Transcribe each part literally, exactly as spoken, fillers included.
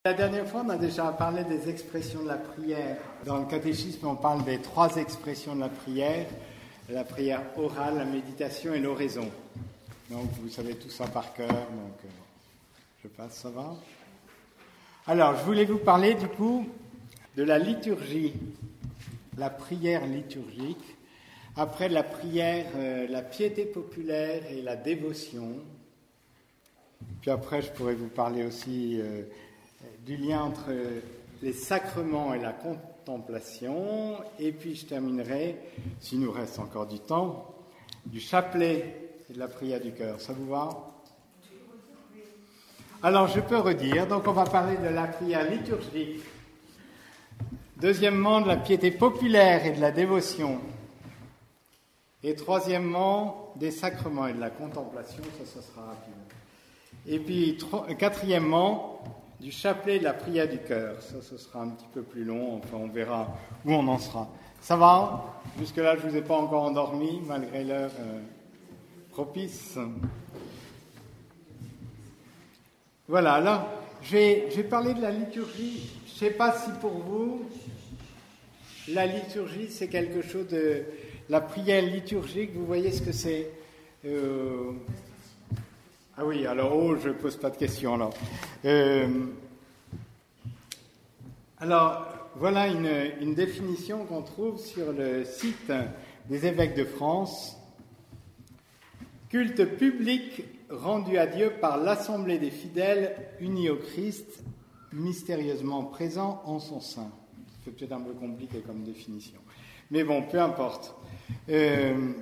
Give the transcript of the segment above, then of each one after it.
La dernière fois, on a déjà parlé des expressions de la prière. Dans le catéchisme, on parle des trois expressions de la prière, la prière orale, la méditation et l'oraison. Donc, vous savez tout ça par cœur, donc euh, je passe, ça va ? Alors, je voulais vous parler du coup de la liturgie, la prière liturgique, après la prière, euh, la piété populaire et la dévotion. Puis après, je pourrais vous parler aussi euh, du lien entre les sacrements et la contemplation. Et puis je terminerai, s'il nous reste encore du temps, du chapelet et de la prière du cœur. Ça vous va ? Alors je peux redire, donc on va parler de la prière liturgique. Deuxièmement, de la piété populaire et de la dévotion. Et troisièmement, des sacrements et de la contemplation, ça, ça sera rapide. Et puis tro- quatrièmement, du chapelet de la prière du cœur. Ça, ce sera un petit peu plus long, enfin on verra où on en sera. Ça va ? Jusque-là, je ne vous ai pas encore endormi, malgré l'heure euh, propice. Voilà, alors, je vais, je vais parler de la liturgie. Je ne sais pas si pour vous, la liturgie, c'est quelque chose de... La prière liturgique, vous voyez ce que c'est euh... Ah oui, alors, oh, je ne pose pas de questions, alors. Euh, alors, voilà une, une définition qu'on trouve sur le site des évêques de France. Culte public rendu à Dieu par l'assemblée des fidèles unis au Christ, mystérieusement présent en son sein. C'est peut-être un peu compliqué comme définition. Mais bon, peu importe. Euh,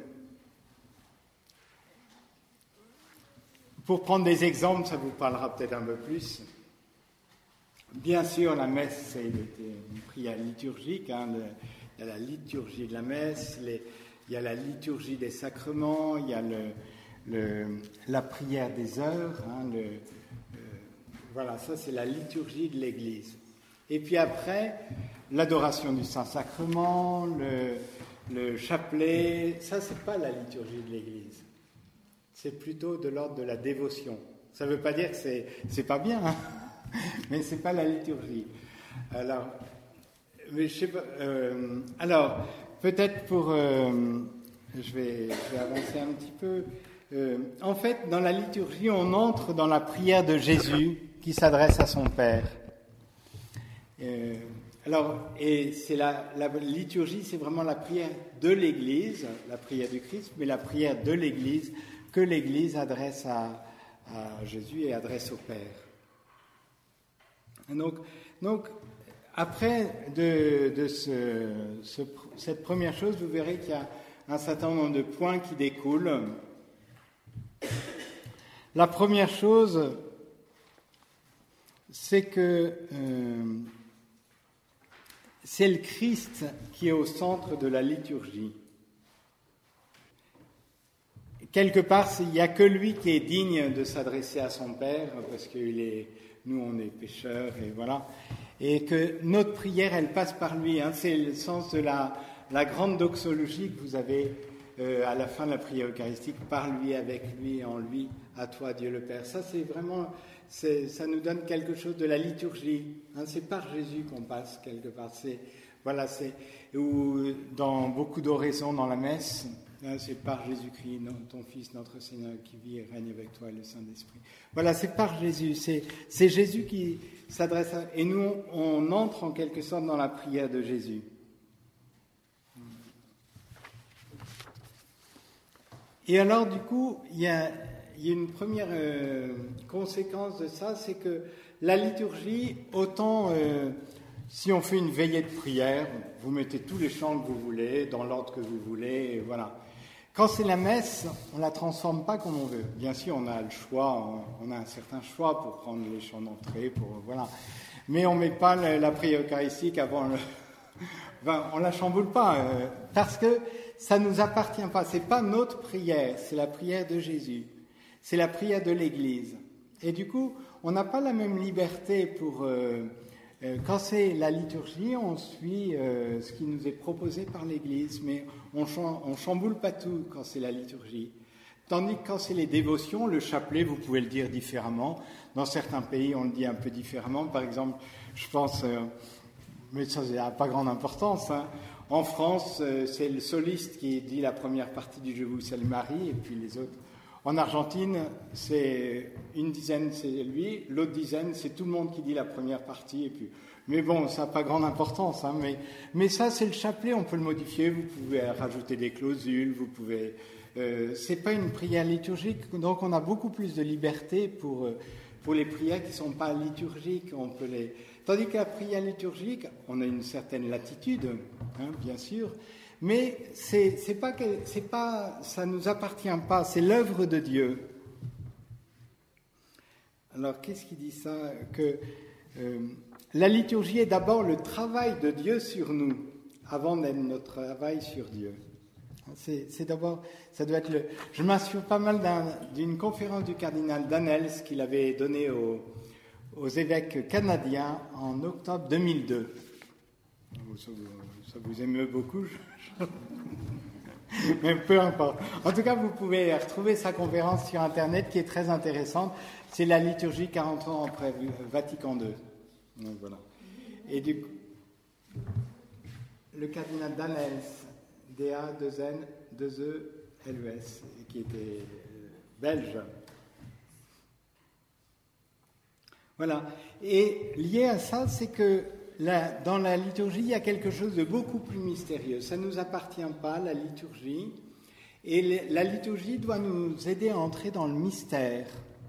Pour prendre des exemples, ça vous parlera peut-être un peu plus. Bien sûr, la messe, c'est une prière liturgique. Hein, le, il y a la liturgie de la messe, les, il y a la liturgie des sacrements, il y a le, le, la prière des heures. Hein, le, euh, voilà, ça c'est la liturgie de l'Église. Et puis après, l'adoration du Saint-Sacrement, le, le chapelet, ça c'est pas la liturgie de l'Église. C'est plutôt de l'ordre de la dévotion. Ça ne veut pas dire que c'est, c'est pas bien, hein, mais ce n'est pas la liturgie. Alors, mais je sais pas, euh, alors peut-être pour... Euh, je, vais, je vais avancer un petit peu. Euh, en fait, dans la liturgie, on entre dans la prière de Jésus qui s'adresse à son Père. Euh, alors, et c'est la, la liturgie, c'est vraiment la prière de l'Église, la prière du Christ, mais la prière de l'Église que l'Église adresse à, à Jésus et adresse au Père. Donc, donc après de, de ce, ce, cette première chose, vous verrez qu'il y a un certain nombre de points qui découlent. La première chose, c'est que euh, c'est le Christ qui est au centre de la liturgie. Quelque part, il n'y a que lui qui est digne de s'adresser à son Père, parce que il est, nous, on est pécheurs, et voilà. Et que notre prière, elle passe par lui. Hein. C'est le sens de la, la grande doxologie que vous avez euh, à la fin de la prière eucharistique, par lui, avec lui, en lui, à toi, Dieu le Père. Ça, c'est vraiment, c'est, ça nous donne quelque chose de la liturgie. Hein. C'est par Jésus qu'on passe, quelque part. C'est, voilà, c'est, ou dans beaucoup d'oraisons dans la messe, c'est par Jésus-Christ, ton Fils, notre Seigneur, qui vit et règne avec toi et le Saint-Esprit. Voilà, c'est par Jésus. C'est, c'est Jésus qui s'adresse à... Et nous, on entre en quelque sorte dans la prière de Jésus. Et alors, du coup, il y a, il y a une première euh, conséquence de ça, c'est que la liturgie, autant... Euh, si on fait une veillée de prière, vous mettez tous les chants que vous voulez, dans l'ordre que vous voulez, et voilà. Quand c'est la messe, on ne la transforme pas comme on veut. Bien sûr, on a le choix, on a un certain choix pour prendre les chants d'entrée, pour, voilà. Mais on ne met pas la, la prière eucharistique avant le... Enfin, on ne la chamboule pas, euh, parce que ça ne nous appartient pas. Ce n'est pas notre prière, c'est la prière de Jésus. C'est la prière de l'Église. Et du coup, on n'a pas la même liberté pour... Euh, Quand c'est la liturgie, on suit euh, ce qui nous est proposé par l'Église, mais on ne chamboule pas tout quand c'est la liturgie. Tandis que quand c'est les dévotions, le chapelet, vous pouvez le dire différemment. Dans certains pays, on le dit un peu différemment. Par exemple, je pense, euh, mais ça n'a pas grande importance, hein. En France, euh, c'est le soliste qui dit la première partie du Je vous salue Marie, et puis les autres. En Argentine, c'est une dizaine, c'est lui, l'autre dizaine, c'est tout le monde qui dit la première partie, et puis... Mais bon, ça n'a pas grande importance, hein, mais, mais ça, c'est le chapelet, on peut le modifier, vous pouvez rajouter des clausules, vous pouvez... Euh, c'est pas une prière liturgique, donc on a beaucoup plus de liberté pour, euh, pour les prières qui ne sont pas liturgiques, on peut les... Tandis que la prière liturgique, on a une certaine latitude, hein, bien sûr, mais c'est, c'est pas que, c'est pas, ça ne nous appartient pas, c'est l'œuvre de Dieu. Alors, qu'est-ce qui dit ça? Que euh, la liturgie est d'abord le travail de Dieu sur nous, avant d'être notre travail sur Dieu. C'est, c'est d'abord, ça doit être le... Je m'inspire pas mal d'un, d'une conférence du cardinal Danels qu'il avait donnée aux, aux évêques canadiens en octobre deux mille deux. Ça, ça vous émeut beaucoup, je... mais peu importe. En tout cas, vous pouvez retrouver sa conférence sur Internet qui est très intéressante. C'est la liturgie quarante ans après Vatican deux. Donc, voilà. Et du coup, le cardinal Danels, D A deux N deux E L E S, qui était belge. Voilà. Et lié à ça, c'est que la, dans la liturgie, il y a quelque chose de beaucoup plus mystérieux. Ça ne nous appartient pas, la liturgie. Et les, la liturgie doit nous aider à entrer dans le mystère.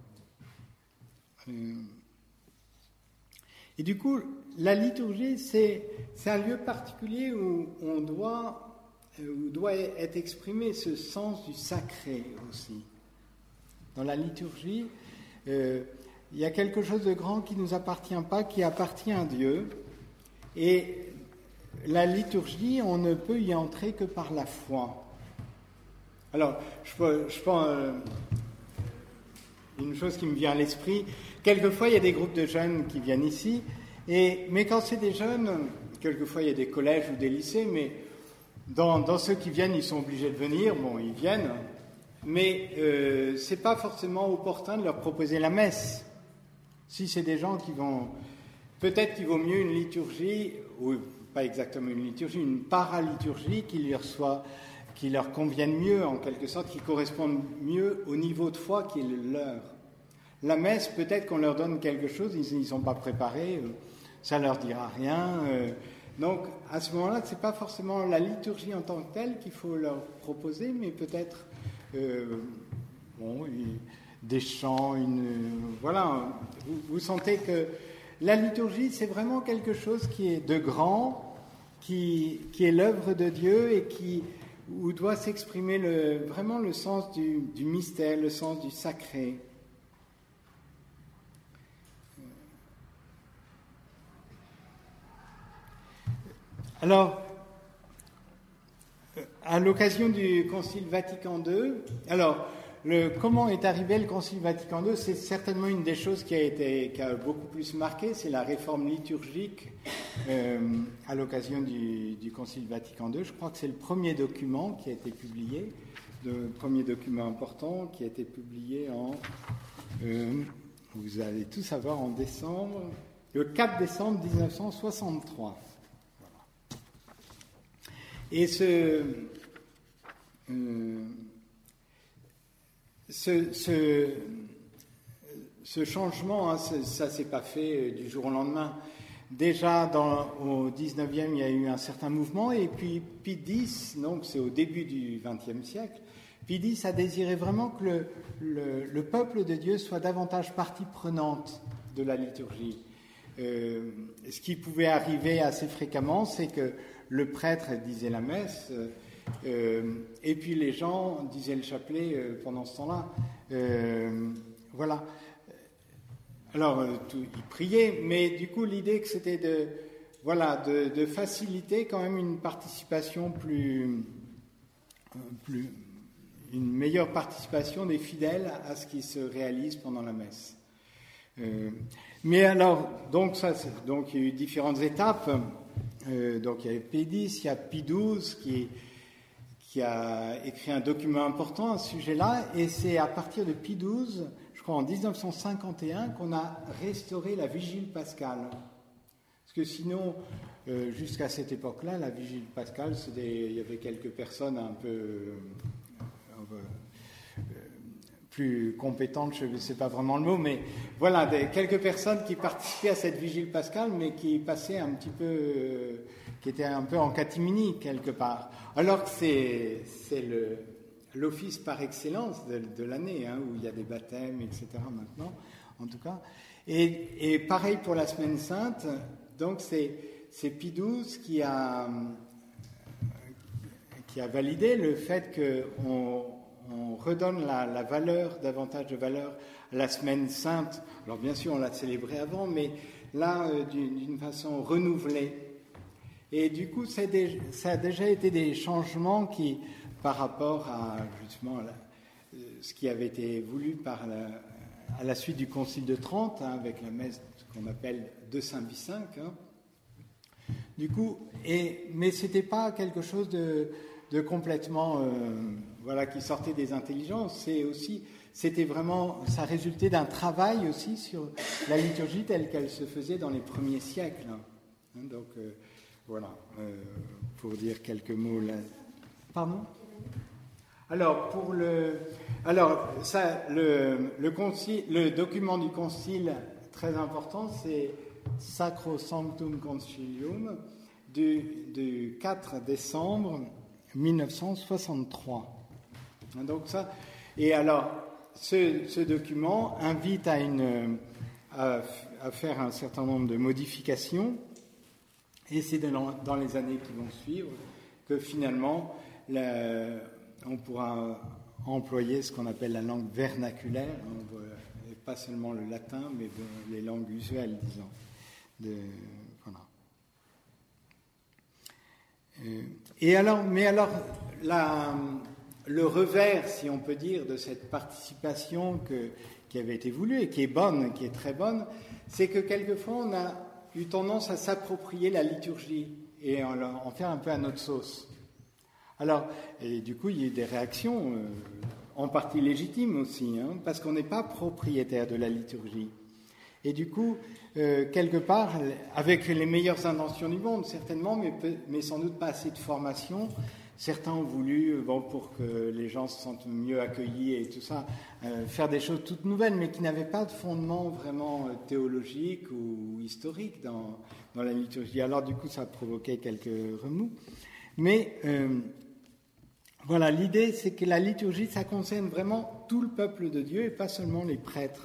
Et du coup, la liturgie, c'est, c'est un lieu particulier où on doit... où doit être exprimé ce sens du sacré aussi. Dans la liturgie, euh, il y a quelque chose de grand qui ne nous appartient pas, qui appartient à Dieu. Et la liturgie, on ne peut y entrer que par la foi. Alors, je, je pense, euh, une chose qui me vient à l'esprit, quelquefois il y a des groupes de jeunes qui viennent ici, et, mais quand c'est des jeunes, quelquefois il y a des collèges ou des lycées, mais Dans, dans ceux qui viennent, ils sont obligés de venir, bon, ils viennent, mais euh, ce n'est pas forcément opportun de leur proposer la messe. Si c'est des gens qui vont... Peut-être qu'il vaut mieux une liturgie, ou pas exactement une liturgie, une paraliturgie qui leur, soit, qui leur convienne mieux, en quelque sorte, qui corresponde mieux au niveau de foi qui est le leur. La messe, peut-être qu'on leur donne quelque chose, ils ne sont pas préparés, ça ne leur dira rien... Euh, Donc, à ce moment-là, ce n'est pas forcément la liturgie en tant que telle qu'il faut leur proposer, mais peut-être euh, bon, des chants, une, voilà. Vous, vous sentez que la liturgie, c'est vraiment quelque chose qui est de grand, qui, qui est l'œuvre de Dieu et qui, où doit s'exprimer le, vraiment le sens du, du mystère, le sens du sacré. Alors, à l'occasion du Concile Vatican deux, alors, le, comment est arrivé le Concile Vatican deux? C'est certainement une des choses qui a, été, qui a beaucoup plus marqué, c'est la réforme liturgique euh, à l'occasion du, du Concile Vatican deux. Je crois que c'est le premier document qui a été publié, le premier document important qui a été publié en, euh, vous allez tout savoir, en décembre, le quatre décembre dix-neuf cent soixante-trois. Et ce, euh, ce, ce, ce changement, hein, ça ne s'est pas fait du jour au lendemain. Déjà dans, au dix-neuvième, il y a eu un certain mouvement, et puis Pie X, donc c'est au début du vingtième siècle, Pie X a désiré vraiment que le, le, le peuple de Dieu soit davantage partie prenante de la liturgie. Euh, ce qui pouvait arriver assez fréquemment, c'est que le prêtre disait la messe, euh, et puis les gens disaient le chapelet euh, pendant ce temps-là. Euh, voilà. Alors, euh, tout, ils priaient, mais du coup, l'idée que c'était de, voilà, de, de faciliter quand même une participation plus, plus, une meilleure participation des fidèles à ce qui se réalise pendant la messe. Euh, mais alors, donc, ça, donc il y a eu différentes étapes. Euh, donc il y avait Pie X, il y a Pie douze qui, qui a écrit un document important à ce sujet-là, et c'est à partir de Pie douze, je crois en dix-neuf cent cinquante et un, qu'on a restauré la vigile pascale. Parce que sinon, euh, jusqu'à cette époque-là, la vigile pascale, des, il y avait quelques personnes un peu euh, euh, plus compétentes, je ne sais pas vraiment le mot, mais voilà, des, quelques personnes qui participaient à cette vigile pascale, mais qui passaient un petit peu, euh, qui étaient un peu en catimini quelque part. Alors que c'est, c'est le, l'office par excellence de, de l'année, hein, où il y a des baptêmes, et cetera maintenant, en tout cas. Et, et pareil pour la Semaine Sainte. Donc c'est, c'est Pie douze qui a, qui a validé le fait qu'on on redonne la, la valeur, davantage de valeur à la Semaine Sainte. Alors bien sûr, on l'a célébrée avant, mais là, euh, d'une, d'une façon renouvelée. Et du coup, c'est des, ça a déjà été des changements qui, par rapport à justement à la, ce qui avait été voulu par la, à la suite du Concile de Trente, hein, avec la messe qu'on appelle de Saint Vicent. Hein. Du coup, et, mais ce n'était pas quelque chose de, de complètement, euh, voilà, qui sortait des intelligences. C'est aussi, c'était vraiment, ça résultait d'un travail aussi sur la liturgie telle qu'elle se faisait dans les premiers siècles. Hein, donc, euh, voilà, euh, pour dire quelques mots là. Pardon ? Alors, pour le, alors ça, le, le, concile, le document du concile très important, c'est Sacro Sanctum Concilium du, du quatre décembre mille neuf cent soixante-trois. Donc ça, et alors, ce, ce document invite à, une, à, à faire un certain nombre de modifications, et c'est dans, dans les années qui vont suivre que finalement, la, on pourra employer ce qu'on appelle la langue vernaculaire, et pas seulement le latin, mais de, les langues usuelles, disons. De, voilà. Et alors, mais alors, la, le revers, si on peut dire, de cette participation que, qui avait été voulue et qui est bonne, qui est très bonne, c'est que quelquefois on a eu tendance à s'approprier la liturgie et en, en faire un peu à notre sauce. Alors, et du coup, il y a eu des réactions, euh, en partie légitimes aussi, hein, parce qu'on n'est pas propriétaire de la liturgie. Et du coup, euh, quelque part, avec les meilleures intentions du monde, certainement, mais, peu, mais sans doute pas assez de formation, certains ont voulu, bon, pour que les gens se sentent mieux accueillis et tout ça, euh, faire des choses toutes nouvelles, mais qui n'avaient pas de fondement vraiment théologique ou historique dans, dans la liturgie. Alors, du coup, ça a provoqué quelques remous. Mais euh, voilà, l'idée, c'est que la liturgie, ça concerne vraiment tout le peuple de Dieu et pas seulement les prêtres.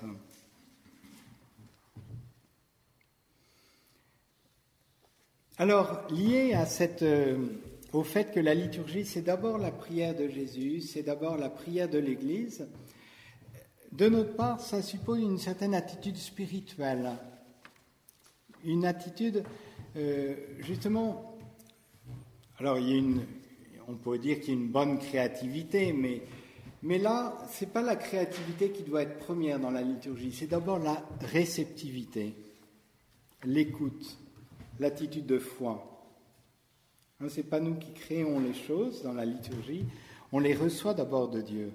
Alors, lié à cette, euh, au fait que la liturgie, c'est d'abord la prière de Jésus, c'est d'abord la prière de l'Église, de notre part, ça suppose une certaine attitude spirituelle, une attitude, euh, justement, alors il y a une, on pourrait dire qu'il y a une bonne créativité, mais, mais là, ce n'est pas la créativité qui doit être première dans la liturgie, c'est d'abord la réceptivité, l'écoute. L'attitude de foi. Hein, ce n'est pas nous qui créons les choses dans la liturgie, on les reçoit d'abord de Dieu.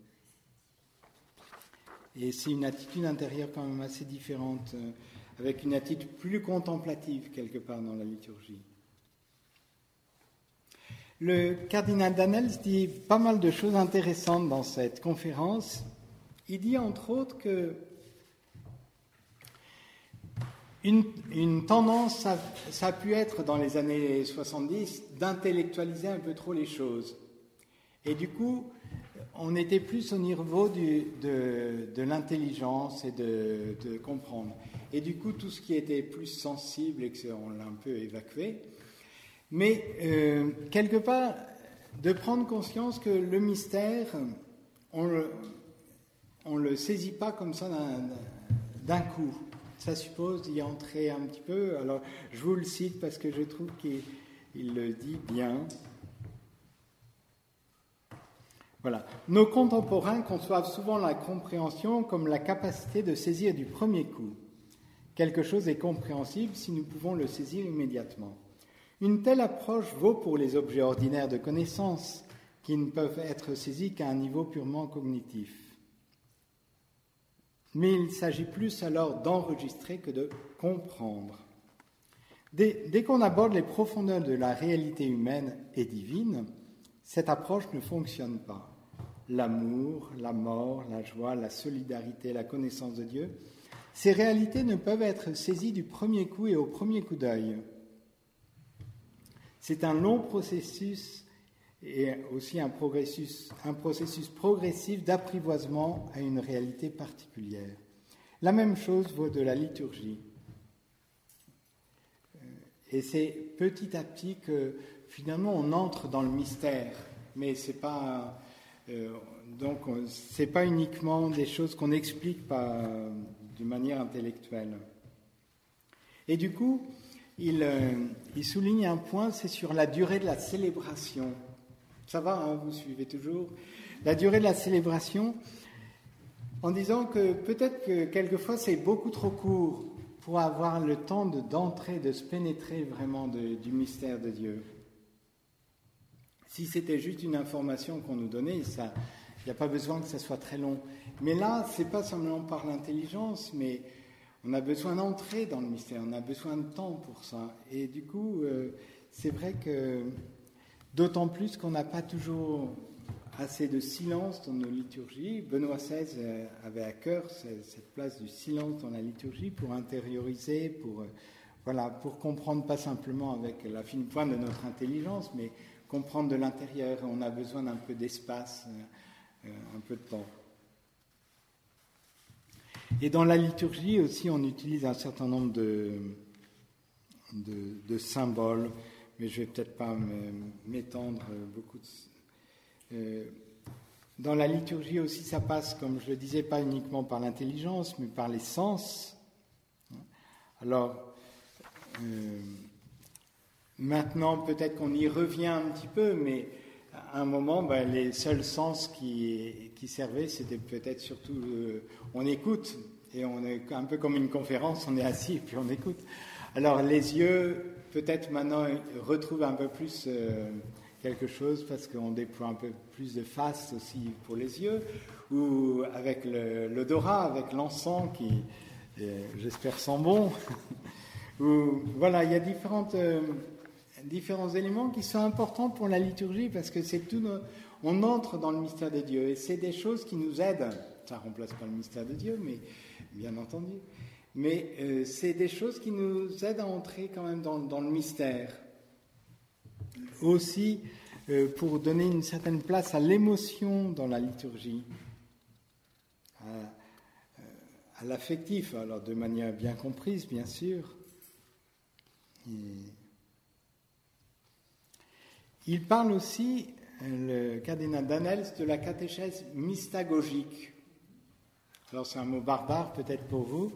Et c'est une attitude intérieure quand même assez différente, euh, avec une attitude plus contemplative quelque part dans la liturgie. Le cardinal Danels dit pas mal de choses intéressantes dans cette conférence. Il dit entre autres que Une, une tendance, ça, ça a pu être dans les années soixante-dix, d'intellectualiser un peu trop les choses. Et du coup, on était plus au niveau du, de, de l'intelligence et de, de comprendre. Et du coup, tout ce qui était plus sensible, et qu'on l'a un peu évacué. Mais euh, quelque part, de prendre conscience que le mystère, on le, on le saisit pas comme ça d'un, d'un coup. Ça suppose d'y entrer un petit peu. Alors, je vous le cite parce que je trouve qu'il il le dit bien. Voilà. Nos contemporains conçoivent souvent la compréhension comme la capacité de saisir du premier coup. Quelque chose est compréhensible si nous pouvons le saisir immédiatement. Une telle approche vaut pour les objets ordinaires de connaissance qui ne peuvent être saisis qu'à un niveau purement cognitif. Mais il s'agit plus alors d'enregistrer que de comprendre. Dès, dès qu'on aborde les profondeurs de la réalité humaine et divine, cette approche ne fonctionne pas. L'amour, la mort, la joie, la solidarité, la connaissance de Dieu, ces réalités ne peuvent être saisies du premier coup et au premier coup d'œil. C'est un long processus et aussi un processus, un processus progressif d'apprivoisement à une réalité particulière. La même chose vaut de la liturgie. Et c'est petit à petit que finalement on entre dans le mystère, mais c'est pas euh, donc c'est pas uniquement des choses qu'on explique pas euh, d'une manière intellectuelle. Et du coup, il, euh, il souligne un point, c'est sur la durée de la célébration. Ça va, hein, vous suivez toujours. La durée de la célébration, en disant que peut-être que quelquefois c'est beaucoup trop court pour avoir le temps de, d'entrer, de se pénétrer vraiment de, du mystère de Dieu. Si c'était juste une information qu'on nous donnait, ça, il n'y a pas besoin que ça soit très long. Mais là, ce n'est pas seulement par l'intelligence, mais on a besoin d'entrer dans le mystère, on a besoin de temps pour ça. Et du coup, euh, c'est vrai que, d'autant plus qu'on n'a pas toujours assez de silence dans nos liturgies. Benoît seize avait à cœur cette place du silence dans la liturgie pour intérioriser, pour, voilà, pour comprendre pas simplement avec la fine pointe de notre intelligence, mais comprendre de l'intérieur. On a besoin d'un peu d'espace, un peu de temps. Et dans la liturgie aussi, on utilise un certain nombre de, de, de symboles, mais je ne vais peut-être pas m'étendre beaucoup. De, euh, dans la liturgie aussi, ça passe, comme je le disais, pas uniquement par l'intelligence, mais par les sens. Alors, euh, maintenant, peut-être qu'on y revient un petit peu, mais à un moment, ben, les seuls sens qui, qui servaient, c'était peut-être surtout, euh, on écoute, et on est un peu comme une conférence, on est assis et puis on écoute. Alors, les yeux, peut-être maintenant, retrouvent un peu plus euh, quelque chose, parce qu'on déploie un peu plus de face aussi pour les yeux, ou avec le, l'odorat, avec l'encens qui, euh, j'espère, sent bon. ou, voilà, il y a différentes... Euh, différents éléments qui sont importants pour la liturgie parce que c'est tout nos... on entre dans le mystère de Dieu et c'est des choses qui nous aident. Ça ne remplace pas le mystère de Dieu, mais bien entendu. Mais euh, c'est des choses qui nous aident à entrer quand même dans, dans le mystère. Aussi, euh, pour donner une certaine place à l'émotion dans la liturgie, à, à l'affectif, alors de manière bien comprise, bien sûr. Et il parle aussi, le cardinal Danels, de la catéchèse mystagogique. Alors c'est un mot barbare peut-être pour vous.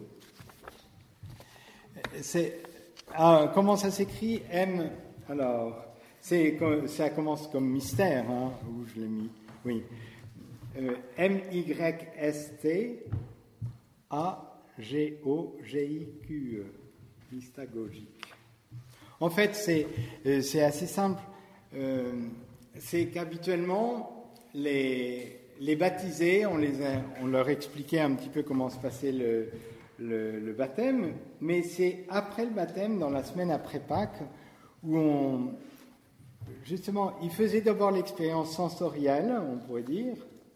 C'est, ah, comment ça s'écrit? M. Alors, c'est, ça commence comme mystère, hein, où je l'ai mis. Oui. Euh, M Y S T A G O G I Q E. Mystagogique. En fait, c'est, c'est assez simple. Euh, c'est qu'habituellement, les, les baptisés, on, les a, on leur expliquait un petit peu comment se passait le, le, le baptême, mais c'est après le baptême, dans la semaine après Pâques, où on, justement, ils faisaient d'abord l'expérience sensorielle, on pourrait dire,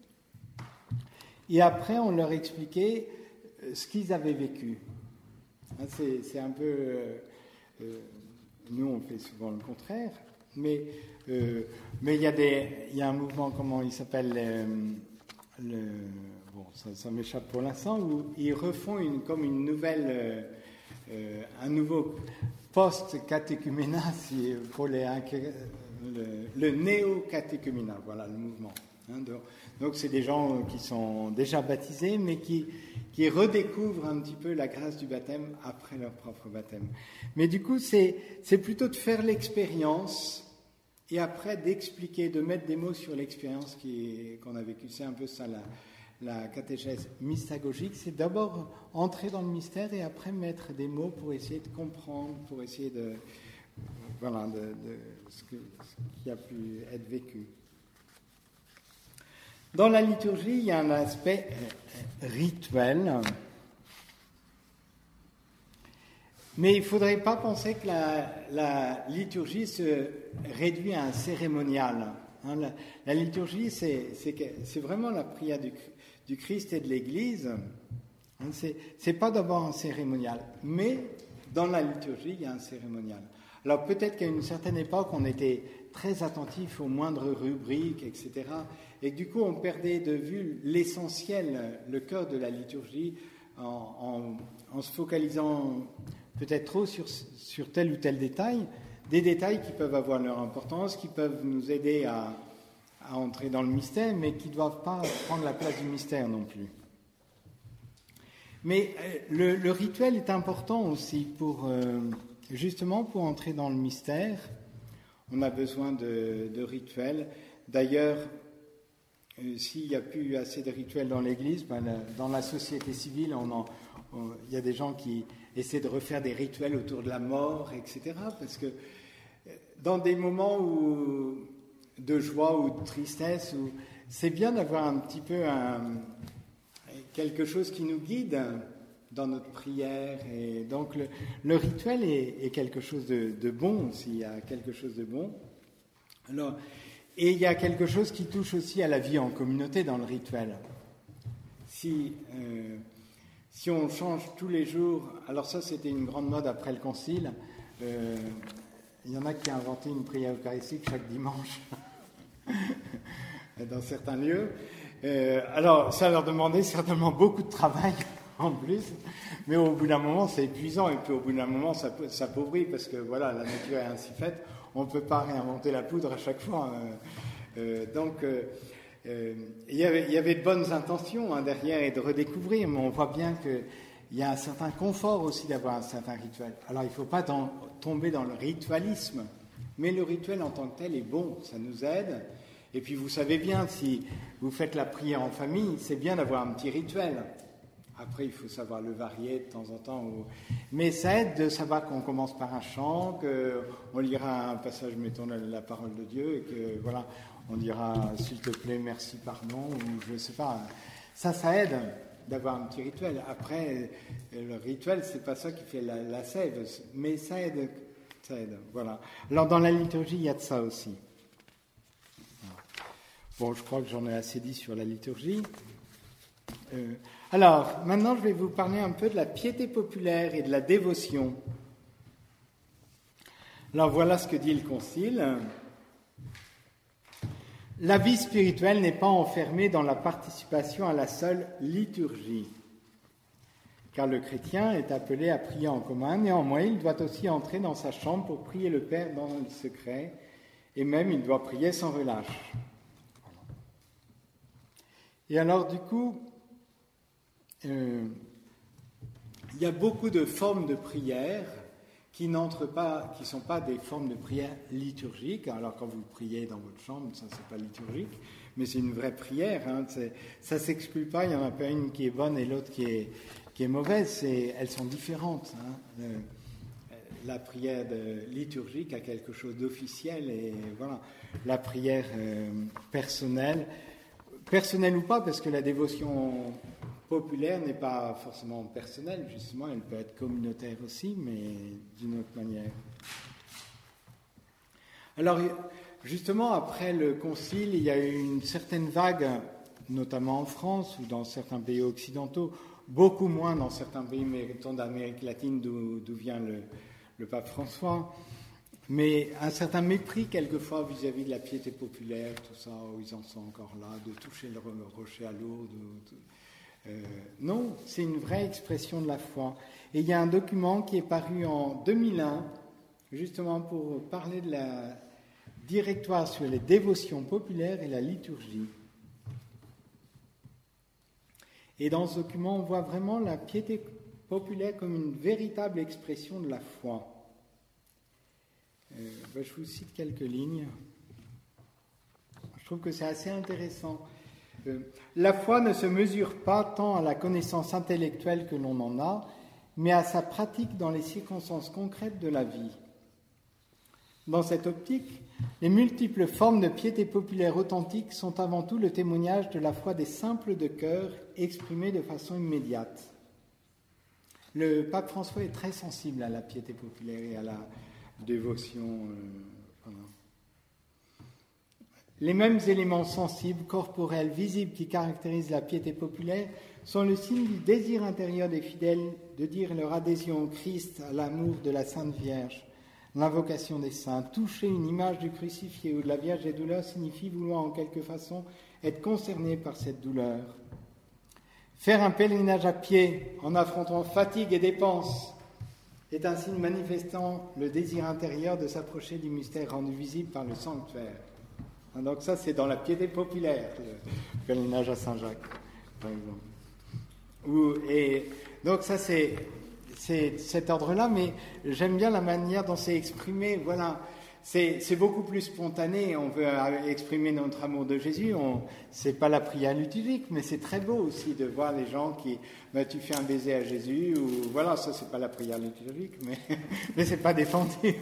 et après on leur expliquait ce qu'ils avaient vécu. C'est, c'est un peu... Euh, euh, nous, on fait souvent le contraire. Mais euh, mais il y a des il y a un mouvement, comment il s'appelle euh, le bon ça, ça m'échappe pour l'instant, où ils refont une comme une nouvelle euh, euh, un nouveau post-catéchuménat si, pour les le, le néo-catéchuménat, voilà le mouvement. Hein, donc, donc c'est des gens qui sont déjà baptisés mais qui qui redécouvrent un petit peu la grâce du baptême après leur propre baptême. Mais du coup c'est c'est plutôt de faire l'expérience. Et après, d'expliquer, de mettre des mots sur l'expérience qui, qu'on a vécue. C'est un peu ça, la, la catéchèse mystagogique. C'est d'abord entrer dans le mystère et après mettre des mots pour essayer de comprendre, pour essayer de... Voilà, de, de ce, que, ce qui a pu être vécu. Dans la liturgie, il y a un aspect rituel, mais il ne faudrait pas penser que la, la liturgie se réduit à un cérémonial. Hein, la, la liturgie, c'est, c'est, c'est vraiment la prière du, du Christ et de l'Église. Hein, c'est, c'est pas d'abord un cérémonial, mais dans la liturgie, il y a un cérémonial. Alors peut-être qu'à une certaine époque, on était très attentif aux moindres rubriques, et cetera, et que du coup, on perdait de vue l'essentiel, le cœur de la liturgie, en, en, en se focalisant peut-être trop sur, sur tel ou tel détail, des détails qui peuvent avoir leur importance, qui peuvent nous aider à, à entrer dans le mystère, mais qui ne doivent pas prendre la place du mystère non plus. Mais le, le rituel est important aussi pour, euh, justement, pour entrer dans le mystère. On a besoin de, de rituels. D'ailleurs, euh, s'il n'y a plus assez de rituels dans l'Église, ben, la, dans la société civile, on en, on, il y a des gens qui essaient de refaire des rituels autour de la mort, et cetera. Parce que dans des moments où, de joie ou de tristesse, où c'est bien d'avoir un petit peu un, quelque chose qui nous guide dans notre prière. Et donc le, le rituel est, est quelque chose de, de bon aussi, il y a quelque chose de bon. Alors, et il y a quelque chose qui touche aussi à la vie en communauté dans le rituel. Si, euh, si on change tous les jours, alors ça c'était une grande mode après le concile, euh, il y en a qui ont inventé une prière eucharistique chaque dimanche dans certains lieux. Euh, alors ça leur demandait certainement beaucoup de travail en plus, mais au bout d'un moment c'est épuisant, et puis au bout d'un moment ça s'appauvrit, parce que voilà, la nature est ainsi faite, on ne peut pas réinventer la poudre à chaque fois. Euh, euh, donc euh, euh, il, y avait, il y avait de bonnes intentions hein, derrière, et de redécouvrir, mais on voit bien qu'il y a un certain confort aussi d'avoir un certain rituel. Alors il ne faut pas dans, tomber dans le ritualisme, mais le rituel en tant que tel est bon, ça nous aide. Et puis vous savez bien, si vous faites la prière en famille, c'est bien d'avoir un petit rituel. Après, il faut savoir le varier de temps en temps. Mais ça aide de savoir qu'on commence par un chant, qu'on lira un passage, mettons, la, la parole de Dieu, et que, voilà, on dira « s'il te plaît, merci, pardon », ou je ne sais pas. Ça, ça aide d'avoir un petit rituel. Après, le rituel, c'est pas ça qui fait la, la sève, mais ça aide, ça aide, voilà. Alors, dans la liturgie, il y a de ça aussi. Bon, je crois que j'en ai assez dit sur la liturgie. Euh, alors, maintenant, je vais vous parler un peu de la piété populaire et de la dévotion. Alors, voilà ce que dit le Concile. La vie spirituelle n'est pas enfermée dans la participation à la seule liturgie, car le chrétien est appelé à prier en commun. Néanmoins, il doit aussi entrer dans sa chambre pour prier le Père dans le secret, et même il doit prier sans relâche. Et alors, du coup, euh, il y a beaucoup de formes de prière qui n'entrent pas, qui ne sont pas des formes de prière liturgiques. Alors, quand vous priez dans votre chambre, ça, c'est pas liturgique, mais c'est une vraie prière. Hein, ça ne s'exclut pas, il n'y en a pas une qui est bonne et l'autre qui est, qui est mauvaise. C'est, elles sont différentes. Hein. Euh, la prière de, liturgique a quelque chose d'officiel, et voilà, la prière euh, personnelle, personnelle ou pas, parce que la dévotion populaire n'est pas forcément personnelle, justement, elle peut être communautaire aussi, mais d'une autre manière. Alors, justement, après le Concile, il y a eu une certaine vague, notamment en France ou dans certains pays occidentaux, beaucoup moins dans certains pays méritants d'Amérique latine, d'où, d'où vient le, le pape François, mais un certain mépris quelquefois vis-à-vis de la piété populaire, tout ça, où ils en sont encore là, de toucher le rocher à Lourdes. Euh, non, c'est une vraie expression de la foi. Et il y a un document qui est paru en deux mille un, justement pour parler de la directoire sur les dévotions populaires et la liturgie. Et dans ce document, on voit vraiment la piété populaire comme une véritable expression de la foi. Euh, ben, je vous cite quelques lignes. Je trouve que c'est assez intéressant. Euh, la foi ne se mesure pas tant à la connaissance intellectuelle que l'on en a, mais à sa pratique dans les circonstances concrètes de la vie. Dans cette optique, les multiples formes de piété populaire authentique sont avant tout le témoignage de la foi des simples de cœur exprimée de façon immédiate. Le pape François est très sensible à la piété populaire et à la dévotion. Euh, voilà. Les mêmes éléments sensibles, corporels, visibles qui caractérisent la piété populaire sont le signe du désir intérieur des fidèles de dire leur adhésion au Christ, à l'amour de la Sainte Vierge. L'invocation des saints, toucher une image du crucifié ou de la Vierge des douleurs signifie vouloir en quelque façon être concerné par cette douleur. Faire un pèlerinage à pied en affrontant fatigue et dépenses est un signe manifestant le désir intérieur de s'approcher du mystère rendu visible par le sanctuaire. Donc ça, c'est dans la piété populaire, le pèlerinage à Saint-Jacques, par exemple. Ou, et donc ça, c'est... C'est cet ordre-là, mais j'aime bien la manière dont c'est exprimé. Voilà, c'est, c'est beaucoup plus spontané. On veut exprimer notre amour de Jésus. On, c'est pas la prière liturgique, mais c'est très beau aussi de voir les gens qui, ben, tu fais un baiser à Jésus, ou voilà, ça c'est pas la prière liturgique, mais mais c'est pas défendu.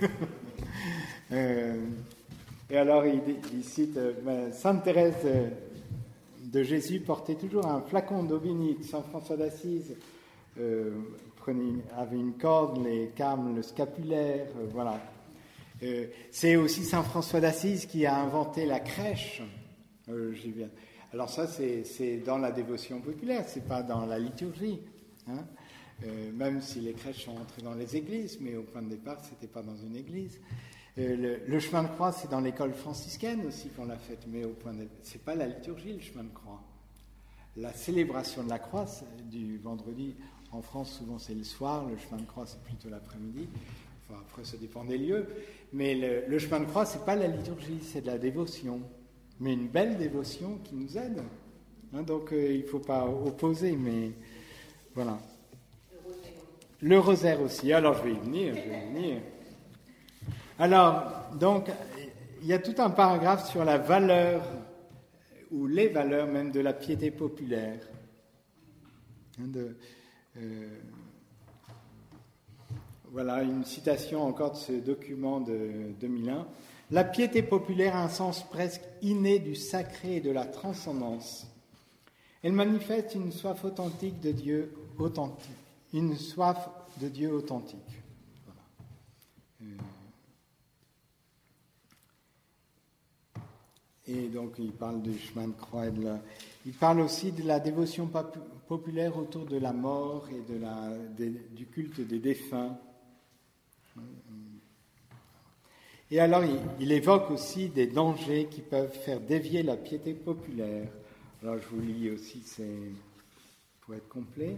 euh, et alors il, il cite ben, Sainte Thérèse de Jésus portait toujours un flacon d'eau bénite. Saint François d'Assise Euh, prenait, avait une corde, les carmes, le scapulaire, euh, voilà. Euh, c'est aussi Saint François d'Assise qui a inventé la crèche. Euh, j'y viens. Alors ça, c'est, c'est dans la dévotion populaire, c'est pas dans la liturgie. Hein. Euh, même si les crèches sont entrées dans les églises, mais au point de départ, c'était pas dans une église. Euh, le, le chemin de croix, c'est dans l'école franciscaine aussi qu'on l'a fait, mais au point de, c'est pas la liturgie, le chemin de croix. La célébration de la croix du vendredi. En France, souvent, c'est le soir. Le chemin de croix, c'est plutôt l'après-midi. Enfin, après, ça dépend des lieux. Mais le, le chemin de croix, c'est pas la liturgie, c'est de la dévotion. Mais une belle dévotion qui nous aide. Hein, donc, euh, il ne faut pas opposer, mais voilà. Le rosaire. Le rosaire aussi. Alors, je vais y venir, je vais y venir. Alors, donc, il y a tout un paragraphe sur la valeur, ou les valeurs même, de la piété populaire. Hein, de... Euh, voilà une citation encore de ce document de deux mille un. La piété populaire a un sens presque inné du sacré et de la transcendance. Elle manifeste une soif authentique de Dieu authentique, une soif de Dieu authentique. Voilà. Euh, et donc il parle du chemin de croix et de la... Il parle aussi de la dévotion populaire autour de la mort et de la, de, du culte des défunts. Et alors, il, il évoque aussi des dangers qui peuvent faire dévier la piété populaire. Alors, je vous lis aussi, c'est pour être complet.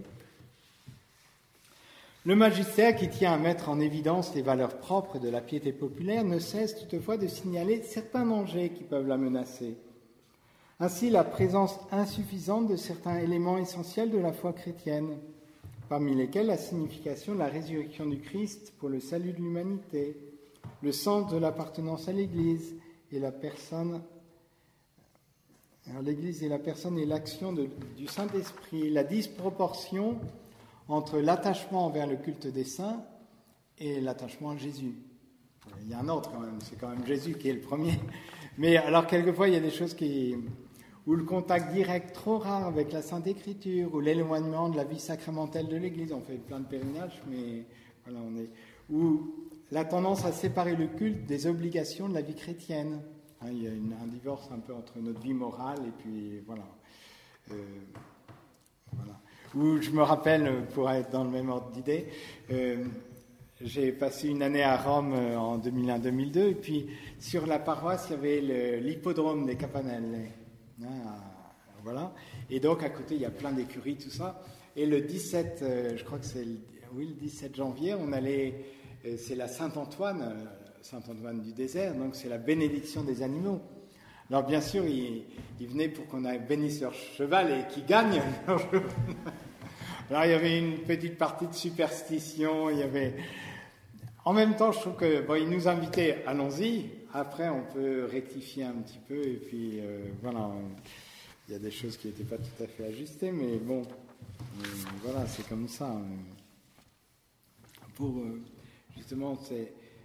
Le magistère, qui tient à mettre en évidence les valeurs propres de la piété populaire, ne cesse toutefois de signaler certains dangers qui peuvent la menacer. Ainsi, la présence insuffisante de certains éléments essentiels de la foi chrétienne, parmi lesquels la signification de la résurrection du Christ pour le salut de l'humanité, le sens de l'appartenance à l'Église et la personne, alors l'Église et la personne et l'action de, du Saint-Esprit, la disproportion entre l'attachement envers le culte des saints et l'attachement à Jésus. Il y a un ordre quand même, c'est quand même Jésus qui est le premier. Mais alors quelquefois il y a des choses qui... ou le contact direct trop rare avec la Sainte Écriture, ou l'éloignement de la vie sacramentelle de l'Église. On fait plein de pèlerinages, mais voilà, on est... Ou la tendance à séparer le culte des obligations de la vie chrétienne. Hein, il y a une, un divorce un peu entre notre vie morale et puis voilà. Euh, voilà. Ou je me rappelle, pour être dans le même ordre d'idée, euh, j'ai passé une année à Rome en deux mille un deux mille deux, et puis sur la paroisse, il y avait le, l'hippodrome des Campanelle. Hein, voilà. Et donc à côté, il y a plein d'écuries, tout ça. Et le dix-sept, euh, je crois que c'est le, oui, le dix-sept janvier, on allait, euh, c'est la Saint-Antoine, euh, Saint-Antoine du désert, donc c'est la bénédiction des animaux. Alors bien sûr, il, il venait pour qu'on bénisse leur cheval et qu'ils gagnent leur cheval. Alors il y avait une petite partie de superstition, il y avait... En même temps, je trouve que bon, ils nous invitaient, allons-y. Après, on peut rectifier un petit peu et puis euh, voilà. Il y a des choses qui n'étaient pas tout à fait ajustées, mais bon, euh, voilà, c'est comme ça. Pour euh, justement, c'est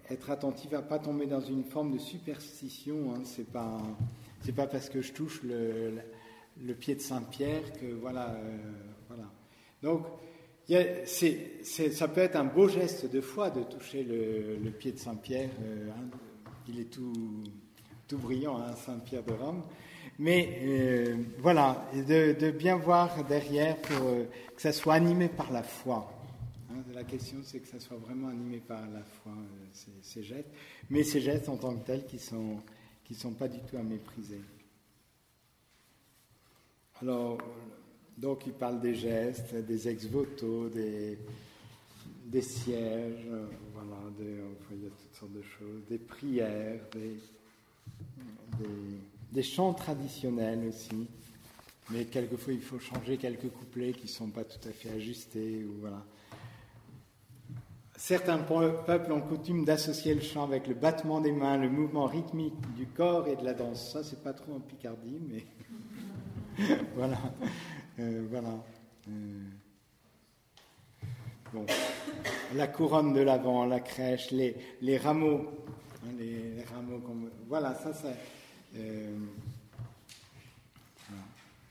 être attentif à ne pas tomber dans une forme de superstition. Hein. C'est pas, c'est pas parce que je touche le, le pied de Saint-Pierre que voilà. Euh, voilà. Donc, il y a, c'est, c'est, ça peut être un beau geste de foi de toucher le, le pied de Saint-Pierre. Euh, hein. Il est tout, tout brillant, hein, Saint-Pierre de Rome. Mais euh, voilà, de, de bien voir derrière pour euh, que ça soit animé par la foi. Hein, la question, c'est que ça soit vraiment animé par la foi, euh, ces, ces gestes. Mais ces gestes en tant que tels qui sont, qui sont pas du tout à mépriser. Alors, donc il parle des gestes, des ex-voto, des, des sièges, euh, voilà, des, enfin, il y a toutes sortes de choses, des prières, des... des Des chants traditionnels aussi, mais quelquefois il faut changer quelques couplets qui ne sont pas tout à fait ajustés. Ou voilà. Certains peuples ont coutume d'associer le chant avec le battement des mains, le mouvement rythmique du corps et de la danse. Ça, c'est pas trop en Picardie, mais voilà. Euh, voilà. Euh... Bon. La couronne de l'Avent, la crèche, les, les rameaux, hein, les, les rameaux. Comme... Voilà, ça, ça. Euh, voilà.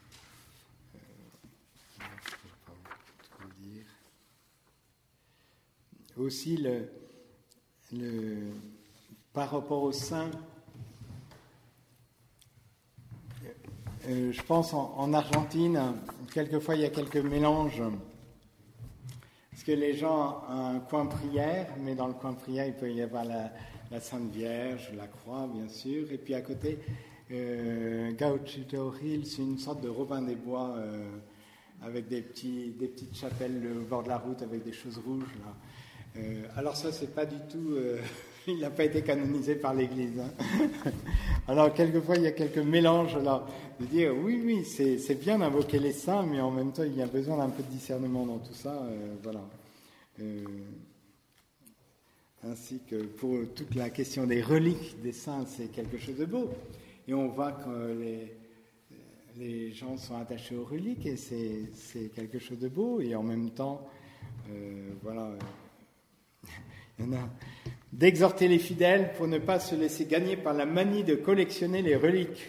euh, je ne sais pas trop dire. Aussi, le, le, par rapport au sein, euh, je pense en, en Argentine, quelquefois il y a quelques mélanges. Parce que les gens ont un coin prière, mais dans le coin prière, il peut y avoir la. La Sainte Vierge, la croix, bien sûr. Et puis à côté, euh, Gauchito Hill, c'est une sorte de Robin des Bois euh, avec des, petits, des petites chapelles au bord de la route avec des choses rouges. Là. Euh, alors ça, c'est pas du tout... Euh, il n'a pas été canonisé par l'Église. Hein. Alors quelquefois, il y a quelques mélanges là, de dire, oui, oui, c'est, c'est bien d'invoquer les saints, mais en même temps, il y a besoin d'un peu de discernement dans tout ça. Euh, voilà. Euh, ainsi que pour toute la question des reliques des saints, c'est quelque chose de beau. Et on voit que les, les gens sont attachés aux reliques, et c'est, c'est quelque chose de beau. Et en même temps, euh, voilà, il y en a d'exhorter les fidèles pour ne pas se laisser gagner par la manie de collectionner les reliques.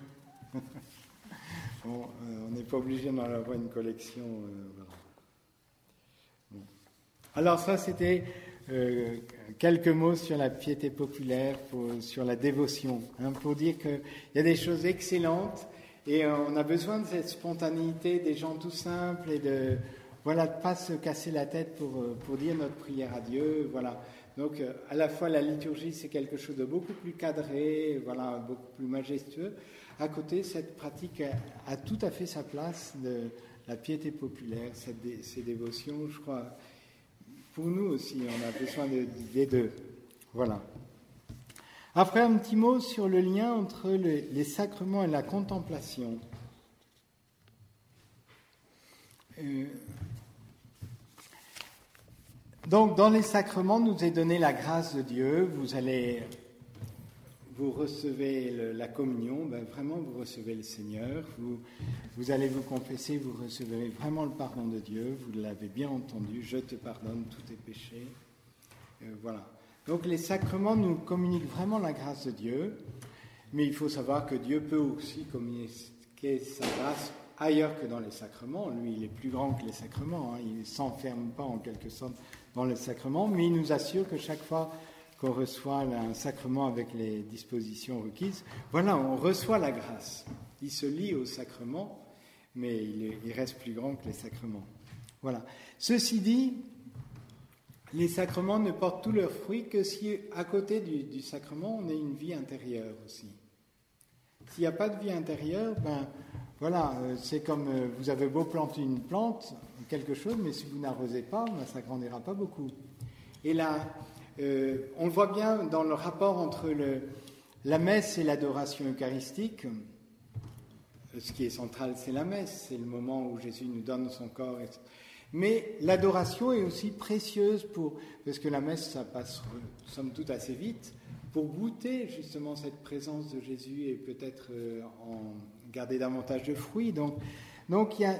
Bon, euh, on n'est pas obligé d'en avoir une collection. Euh, voilà. Bon. Alors ça, c'était... Euh, quelques mots sur la piété populaire, pour, sur la dévotion, hein, pour dire qu'il y a des choses excellentes et euh, on a besoin de cette spontanéité des gens tout simples et de voilà de pas se casser la tête pour pour dire notre prière à Dieu. Voilà. Donc euh, à la fois la liturgie c'est quelque chose de beaucoup plus cadré, voilà, beaucoup plus majestueux. À côté, cette pratique a, a tout à fait sa place de la piété populaire, cette dé, ces dévotions, je crois. Pour nous aussi, on a besoin de, des deux. Voilà. Après, un petit mot sur le lien entre le, les sacrements et la contemplation. Euh, donc, dans les sacrements, nous est donné la grâce de Dieu. Vous allez, vous recevez le, la communion, ben vraiment, vous recevez le Seigneur. Vous, vous allez vous confesser, vous recevrez vraiment le pardon de Dieu. Vous l'avez bien entendu, je te pardonne tous tes péchés. Euh, voilà. Donc les sacrements nous communiquent vraiment la grâce de Dieu, mais il faut savoir que Dieu peut aussi communiquer sa grâce ailleurs que dans les sacrements. Lui, il est plus grand que les sacrements, hein. Il ne s'enferme pas en quelque sorte dans les sacrements, mais il nous assure que chaque fois qu'on reçoit un sacrement avec les dispositions requises, voilà, on reçoit la grâce. Il se lie au sacrement, mais il, est, il reste plus grand que les sacrements. Voilà. Ceci dit, les sacrements ne portent tous leurs fruits que si, à côté du, du sacrement, on a une vie intérieure aussi. S'il n'y a pas de vie intérieure, ben voilà, c'est comme euh, vous avez beau planter une plante, quelque chose, mais si vous n'arrosez pas, ben, ça ne grandira pas beaucoup. Et là, euh, on le voit bien dans le rapport entre le, la messe et l'adoration eucharistique. Ce qui est central, c'est la messe, c'est le moment où Jésus nous donne son corps. Mais l'adoration est aussi précieuse pour, parce que la messe, ça passe, somme toute, assez vite, pour goûter justement cette présence de Jésus et peut-être euh, en garder davantage de fruits. Donc, donc il y a,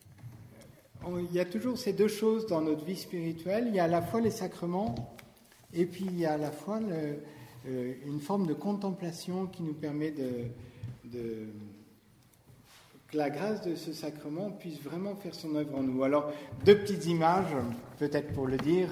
on, il y a toujours ces deux choses dans notre vie spirituelle. Il y a à la fois les sacrements et puis il y a à la fois le, euh, une forme de contemplation qui nous permet de, de, que la grâce de ce sacrement puisse vraiment faire son œuvre en nous. Alors, deux petites images, peut-être pour le dire.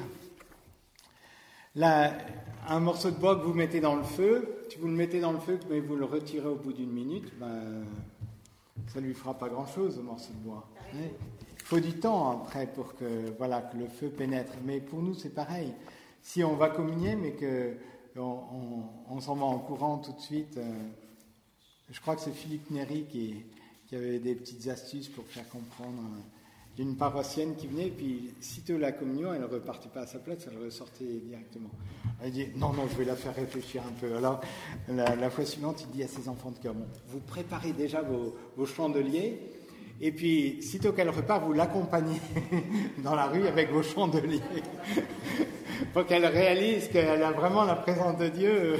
Là, un morceau de bois que vous mettez dans le feu, si vous le mettez dans le feu, mais vous le retirez au bout d'une minute, ben, ça ne lui fera pas grand-chose, au morceau de bois. Il faut du temps après pour que, voilà, que le feu pénètre. Mais pour nous, c'est pareil. Si on va communier, mais qu'on on, on s'en va en courant tout de suite, euh, je crois que c'est Philippe Néry qui, qui avait des petites astuces pour faire comprendre. Euh, d'une paroissienne qui venait, puis sitôt la communion, elle ne repartait pas à sa place, elle ressortait directement. Elle dit, non, non, je vais la faire réfléchir un peu. Alors, la, la fois suivante, il dit à ses enfants de cœur, bon, vous préparez déjà vos, vos chandeliers, et puis, sitôt qu'elle repart, vous l'accompagnez dans la rue avec vos chandeliers, pour qu'elle réalise qu'elle a vraiment la présence de Dieu.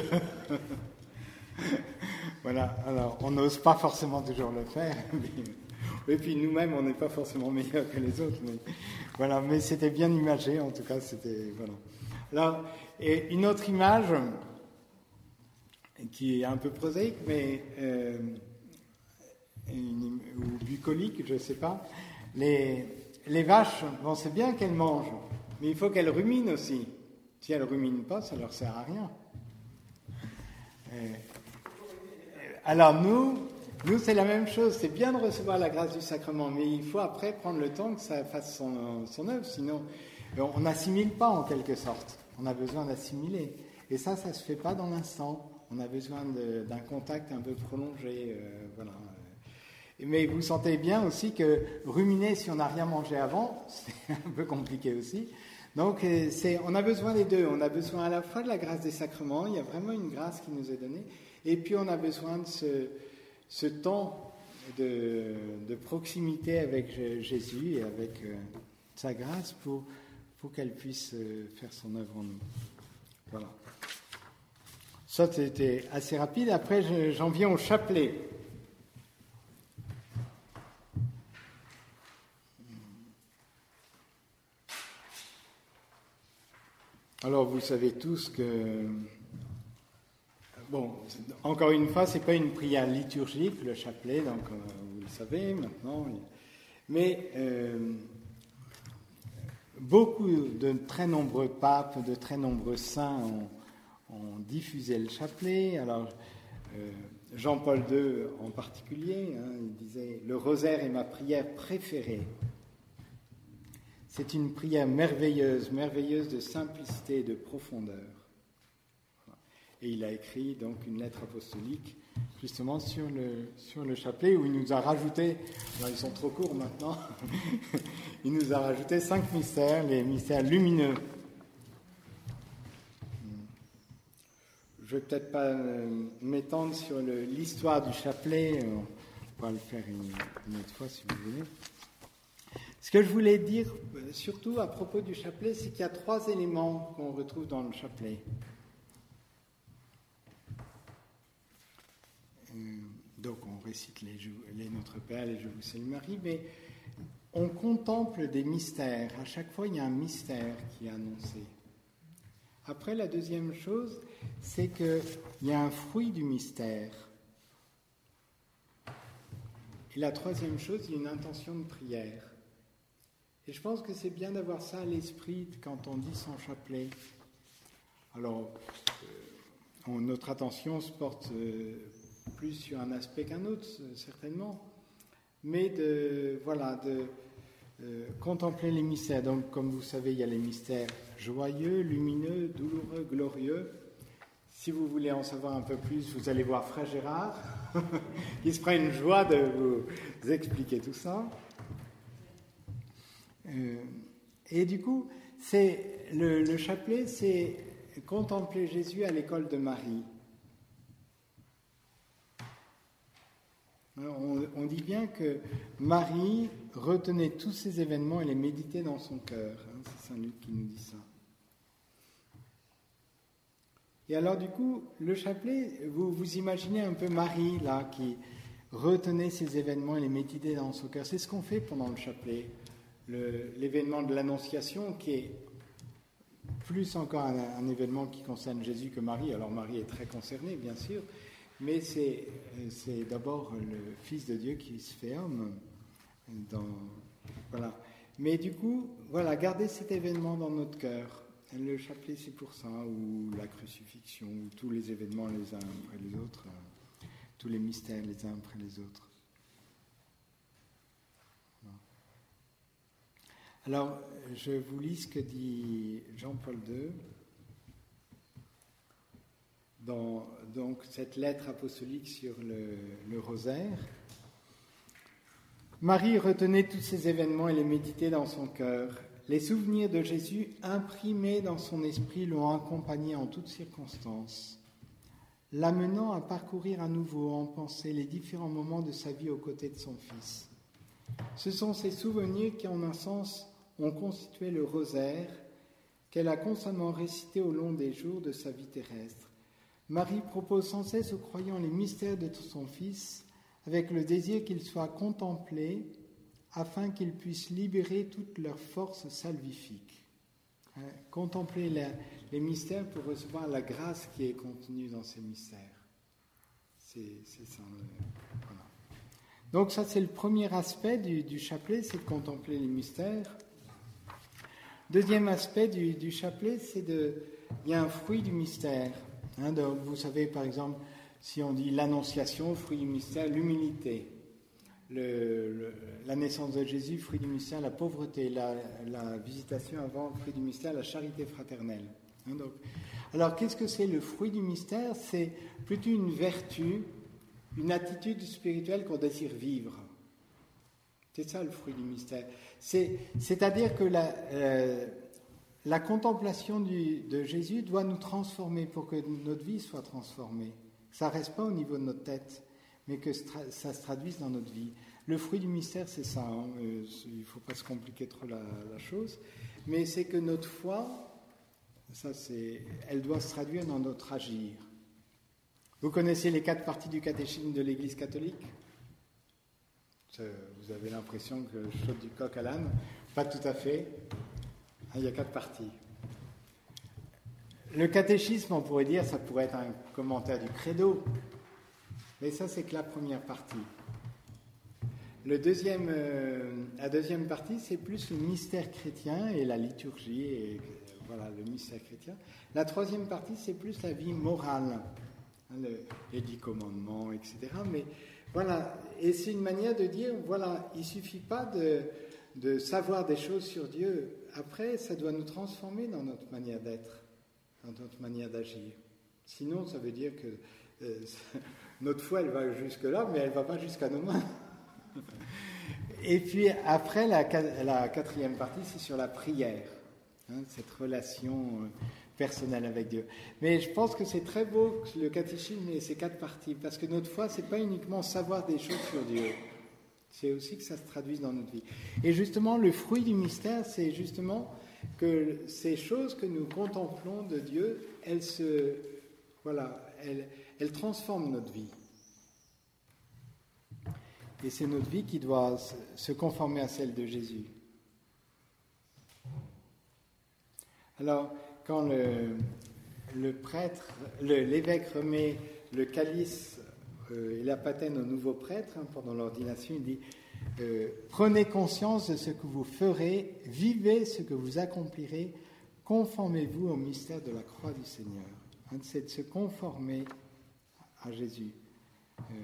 Voilà, alors, on n'ose pas forcément toujours le faire, mais... Et puis nous-mêmes, on n'est pas forcément meilleurs que les autres, mais voilà. Mais c'était bien imagé, en tout cas, c'était voilà. Alors, et une autre image qui est un peu prosaïque, mais euh, une, ou bucolique, je ne sais pas. Les, les vaches, bon, c'est bien qu'elles mangent, mais il faut qu'elles ruminent aussi. Si elles ne ruminent pas, ça ne leur sert à rien. Euh, alors nous. Nous, c'est la même chose. C'est bien de recevoir la grâce du sacrement, mais il faut après prendre le temps que ça fasse son, son œuvre. Sinon, on n'assimile pas en quelque sorte. On a besoin d'assimiler. Et ça, ça ne se fait pas dans l'instant. On a besoin de, d'un contact un peu prolongé. Euh, voilà. Mais vous sentez bien aussi que ruminer si on n'a rien mangé avant, c'est un peu compliqué aussi. Donc, c'est, on a besoin des deux. On a besoin à la fois de la grâce des sacrements. Il y a vraiment une grâce qui nous est donnée. Et puis, on a besoin de ce... ce temps de, de proximité avec Jésus et avec euh, sa grâce pour, pour qu'elle puisse euh, faire son œuvre en nous. Voilà. Ça, c'était assez rapide. Après, je, j'en viens au chapelet. Alors, vous savez tous que... Bon, encore une fois, ce n'est pas une prière liturgique, le chapelet, donc euh, vous le savez maintenant. Mais euh, beaucoup de très nombreux papes, de très nombreux saints ont, ont diffusé le chapelet. Alors, euh, Jean-Paul deux en particulier, hein, il disait « Le rosaire est ma prière préférée. C'est une prière merveilleuse, merveilleuse de simplicité et de profondeur. » Et il a écrit donc une lettre apostolique justement sur le, sur le chapelet où il nous a rajouté, alors ils sont trop courts maintenant, il nous a rajouté cinq mystères, les mystères lumineux. Je ne vais peut-être pas euh, m'étendre sur le, l'histoire du chapelet, on pourra le faire une, une autre fois si vous voulez. Ce que je voulais dire surtout à propos du chapelet, c'est qu'il y a trois éléments qu'on retrouve dans le chapelet. Donc on récite les, les Notre Père, les Je vous salue Marie, mais on contemple des mystères. À chaque fois, il y a un mystère qui est annoncé. Après, la deuxième chose, c'est qu'il y a un fruit du mystère. Et la troisième chose, il y a une intention de prière. Et je pense que c'est bien d'avoir ça à l'esprit quand on dit son chapelet. Alors, euh, on, notre attention se porte... Euh, plus sur un aspect qu'un autre, certainement, mais de, voilà, de euh, contempler les mystères. Donc, comme vous savez, il y a les mystères joyeux, lumineux, douloureux, glorieux. Si vous voulez en savoir un peu plus, vous allez voir Frère Gérard, qui se fera une joie de vous expliquer tout ça. Euh, et du coup, c'est, le, le chapelet, c'est contempler Jésus à l'école de Marie. On, on dit bien que Marie retenait tous ces événements et les méditait dans son cœur. Hein, c'est Saint Luc qui nous dit ça. Et alors du coup, le chapelet, vous, vous imaginez un peu Marie, là, qui retenait ces événements et les méditait dans son cœur. C'est ce qu'on fait pendant le chapelet. Le, l'événement de l'Annonciation, qui est plus encore un, un événement qui concerne Jésus que Marie. Alors Marie est très concernée, bien sûr, mais c'est, c'est d'abord le Fils de Dieu qui se fait homme. Dans, voilà. Mais du coup, voilà, gardez cet événement dans notre cœur. Le chapelet, c'est pour ça, ou la crucifixion, ou tous les événements les uns après les autres, euh, tous les mystères les uns après les autres. Voilà. Alors, je vous lis ce que dit Jean-Paul deux dans donc, cette lettre apostolique sur le, le rosaire. Marie retenait tous ces événements et les méditait dans son cœur. Les souvenirs de Jésus imprimés dans son esprit l'ont accompagné en toutes circonstances, l'amenant à parcourir à nouveau en pensée les différents moments de sa vie aux côtés de son Fils. Ce sont ces souvenirs qui, en un sens, ont constitué le rosaire qu'elle a constamment récité au long des jours de sa vie terrestre. Marie propose sans cesse aux croyants les mystères de son Fils, avec le désir qu'il soit contemplé, afin qu'ils puissent libérer toute leur force salvifique. Hein, contempler la, les mystères pour recevoir la grâce qui est contenue dans ces mystères. C'est, c'est ça. Voilà. Donc ça, c'est le premier aspect du, du chapelet, c'est de contempler les mystères. Deuxième aspect du, du chapelet, c'est de... Il y a un fruit du mystère. Hein, donc vous savez, par exemple, si on dit l'annonciation, fruit du mystère, l'humilité. Le, le, la naissance de Jésus, fruit du mystère, la pauvreté, la, la visitation avant, fruit du mystère, la charité fraternelle. Hein, donc, alors, qu'est-ce que c'est le fruit du mystère ? C'est plutôt une vertu, une attitude spirituelle qu'on désire vivre. C'est ça le fruit du mystère. C'est, c'est-à-dire que la, euh, la contemplation du, de Jésus doit nous transformer pour que notre vie soit transformée. Ça ne reste pas au niveau de notre tête, mais que ça se traduise dans notre vie. Le fruit du mystère, c'est ça. Hein, euh, il ne faut pas se compliquer trop la, la chose. Mais c'est que notre foi, ça c'est, elle doit se traduire dans notre agir. Vous connaissez les quatre parties du catéchisme de l'Église catholique ? Vous avez l'impression que je saute du coq à l'âne ? Pas tout à fait. Il y a quatre parties. Le catéchisme, on pourrait dire, ça pourrait être un commentaire du credo. Mais ça, c'est que la première partie. Le deuxième, euh, la deuxième partie, c'est plus le mystère chrétien et la liturgie, et voilà, le mystère chrétien. La troisième partie, c'est plus la vie morale, hein, le, les dix commandements, et cetera. Mais voilà, et c'est une manière de dire, voilà, il ne suffit pas de, de savoir des choses sur Dieu. Après, ça doit nous transformer dans notre manière d'être, dans notre manière d'agir. Sinon, ça veut dire que euh, notre foi, elle va jusque-là, mais elle ne va pas jusqu'à nos mains. Et puis après, la, la quatrième partie, c'est sur la prière, hein, cette relation euh, personnelle avec Dieu. Mais je pense que c'est très beau que le catéchisme ait ces quatre parties, parce que notre foi, ce n'est pas uniquement savoir des choses sur Dieu, c'est aussi que ça se traduise dans notre vie. Et justement, le fruit du mystère, c'est justement que ces choses que nous contemplons de Dieu, elles se, voilà, elles, elles transforment notre vie. Et c'est notre vie qui doit se conformer à celle de Jésus. Alors, quand le, le prêtre, le, l'évêque remet le calice euh, et la patène au nouveau prêtre, hein, pendant l'ordination, il dit euh, « Prenez conscience de ce que vous ferez, vivez ce que vous accomplirez, conformez-vous au mystère de la croix du Seigneur. Hein, » c'est de se conformer à Jésus. Euh,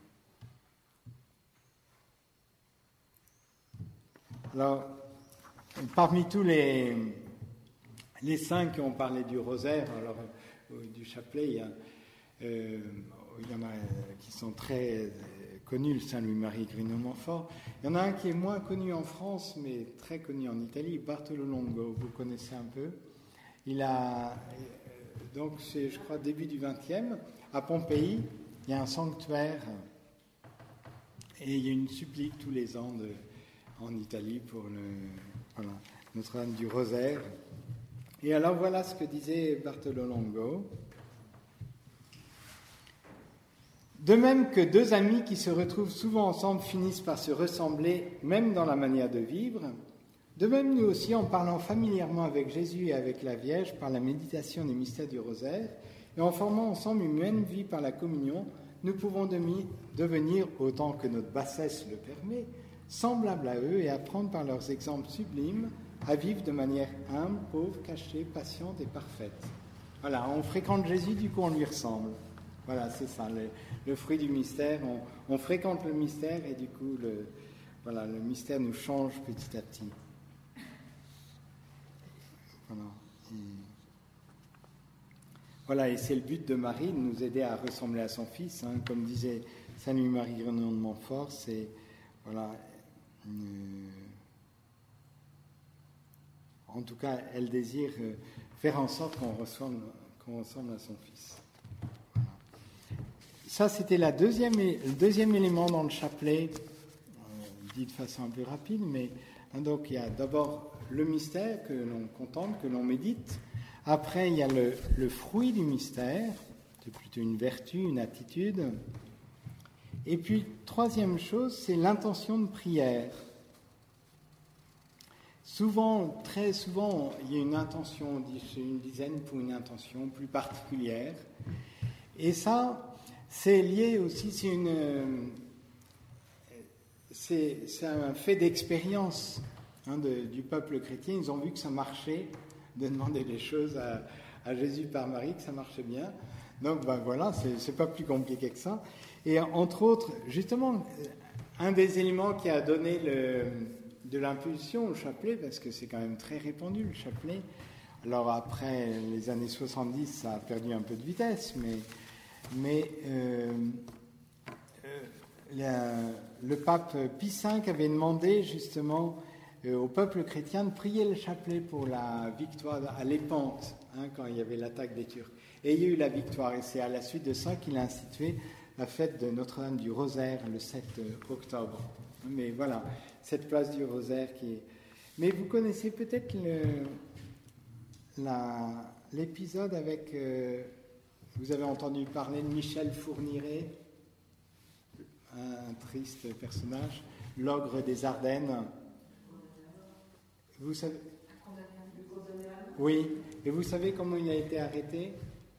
Alors, parmi tous les, les saints qui ont parlé du rosaire, alors euh, du chapelet, il y, a, euh, il y en a qui sont très euh, connus, le Saint Louis-Marie Grignon-Montfort. Il y en a un qui est moins connu en France, mais très connu en Italie, Bartolo Longo, vous connaissez un peu. Il a, euh, donc c'est, je crois, début du vingtième, à Pompéi, il y a un sanctuaire et il y a une supplique tous les ans de... en Italie pour le, voilà, Notre-Dame du Rosaire. Et alors voilà ce que disait Bartolo Longo. De même que deux amis qui se retrouvent souvent ensemble finissent par se ressembler, même dans la manière de vivre, De même, nous aussi, en parlant familièrement avec Jésus et avec la Vierge par la méditation des mystères du rosaire, et en formant ensemble une même vie par la communion, nous pouvons demi- devenir, autant que notre bassesse le permet, semblables à eux et apprendre par leurs exemples sublimes à vivre de manière humble, pauvre, cachée, patiente et parfaite. Voilà, on fréquente Jésus, du coup on lui ressemble. Voilà, c'est ça, le, le fruit du mystère. On, on fréquente le mystère et du coup, le, voilà, le mystère nous change petit à petit. Voilà. Et, voilà, et c'est le but de Marie, de nous aider à ressembler à son Fils. Hein. Comme disait Sainte Marie Grignon de Montfort, c'est, voilà, une, en tout cas, elle désire faire en sorte qu'on ressemble, qu'on ressemble à son Fils. Voilà. Ça, c'était la deuxième, le deuxième élément dans le chapelet, euh, dit de façon un peu rapide, mais hein, donc il y a d'abord le mystère que l'on contemple, que l'on médite. Après, il y a le, le fruit du mystère, c'est plutôt une vertu, une attitude. Et puis, troisième chose, c'est l'intention de prière. Souvent, très souvent, il y a une intention, on dit une dizaine pour une intention plus particulière. Et ça, c'est lié aussi, c'est, une, c'est, c'est un fait d'expérience hein, de, du peuple chrétien. Ils ont vu que ça marchait, de demander des choses à, à Jésus par Marie, que ça marchait bien. Donc, ben voilà, c'est, c'est pas plus compliqué que ça. Et entre autres, justement, un des éléments qui a donné le... de l'impulsion au chapelet, parce que c'est quand même très répandu le chapelet. Alors après les années soixante-dix, ça a perdu un peu de vitesse, mais, mais euh, euh, la, le pape Pie cinq avait demandé justement euh, au peuple chrétien de prier le chapelet pour la victoire à l'Épante, hein, quand il y avait l'attaque des Turcs. Et il y a eu la victoire, et c'est à la suite de ça qu'il a institué la fête de Notre-Dame du Rosaire le sept octobre. Mais voilà, cette place du Rosaire qui est... Mais vous connaissez peut-être le, la, l'épisode avec... Euh, vous avez entendu parler de Michel Fourniret, un triste personnage, l'ogre des Ardennes. Vous savez... Oui, et vous savez comment il a été arrêté?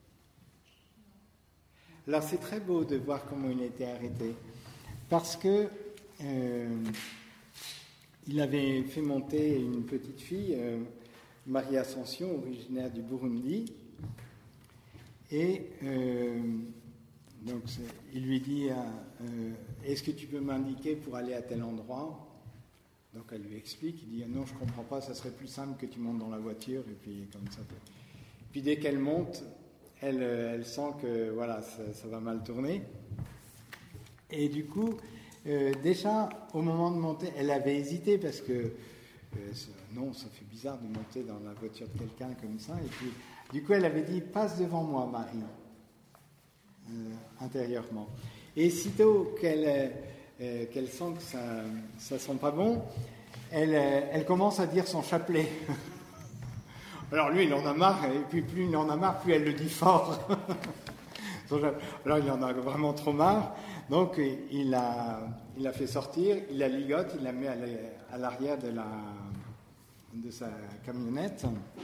Alors c'est très beau de voir comment il a été arrêté, parce que Euh, il avait fait monter une petite fille, euh, Marie Ascension, originaire du Burundi, et euh, donc il lui dit euh, est-ce que tu peux m'indiquer pour aller à tel endroit? Donc elle lui explique, il dit non, je comprends pas, ça serait plus simple que tu montes dans la voiture, et puis comme ça. Puis dès qu'elle monte, elle, elle sent que voilà, ça, ça va mal tourner, et du coup Euh, déjà, au moment de monter, elle avait hésité parce que euh, non, ça fait bizarre de monter dans la voiture de quelqu'un comme ça. Et puis, du coup, elle avait dit passe devant moi, Marie, euh, intérieurement. Et sitôt qu'elle, euh, qu'elle sent que ça, ça sent pas bon, elle, euh, elle commence à dire son chapelet. Alors lui, il en a marre, et puis plus il en a marre, plus elle le dit fort. Alors il en a vraiment trop marre. Donc il a, il a fait sortir, il la ligote, il la met à l'arrière de, la, de sa camionnette,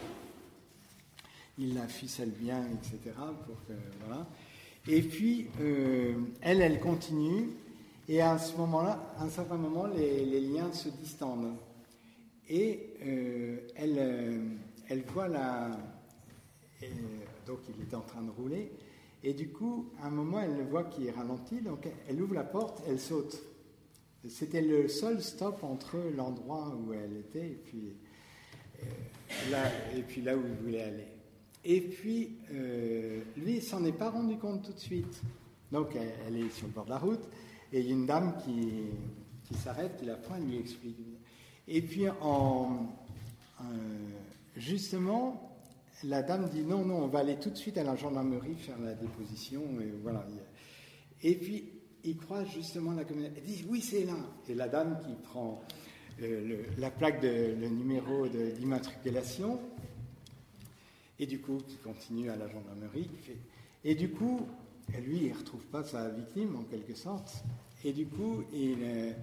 il la ficelle bien, et cetera. Pour que, voilà. Et puis euh, elle, elle continue, et à ce moment-là, à un certain moment, les, les liens se distendent. Et euh, elle, euh, elle voit la... Et, donc il était en train de rouler. Et du coup, à un moment, elle le voit qui est ralenti, donc elle ouvre la porte, elle saute. C'était le seul stop entre l'endroit où elle était et puis, euh, là, et puis là où il voulait aller. Et puis, euh, lui, il ne s'en est pas rendu compte tout de suite. Donc, elle, elle est sur le bord de la route, et il y a une dame qui, qui s'arrête, qui la prend, elle lui explique. Et puis, en, euh, justement... la dame dit non, non, on va aller tout de suite à la gendarmerie faire la déposition. Et voilà. Et puis, il croise justement la camionnette. Elle dit oui, c'est là. Et la dame qui prend euh, le, la plaque, de, le numéro de, d'immatriculation, et du coup, qui continue à la gendarmerie. Qui fait, et du coup, lui, il ne retrouve pas sa victime, en quelque sorte. Et du coup, il, euh,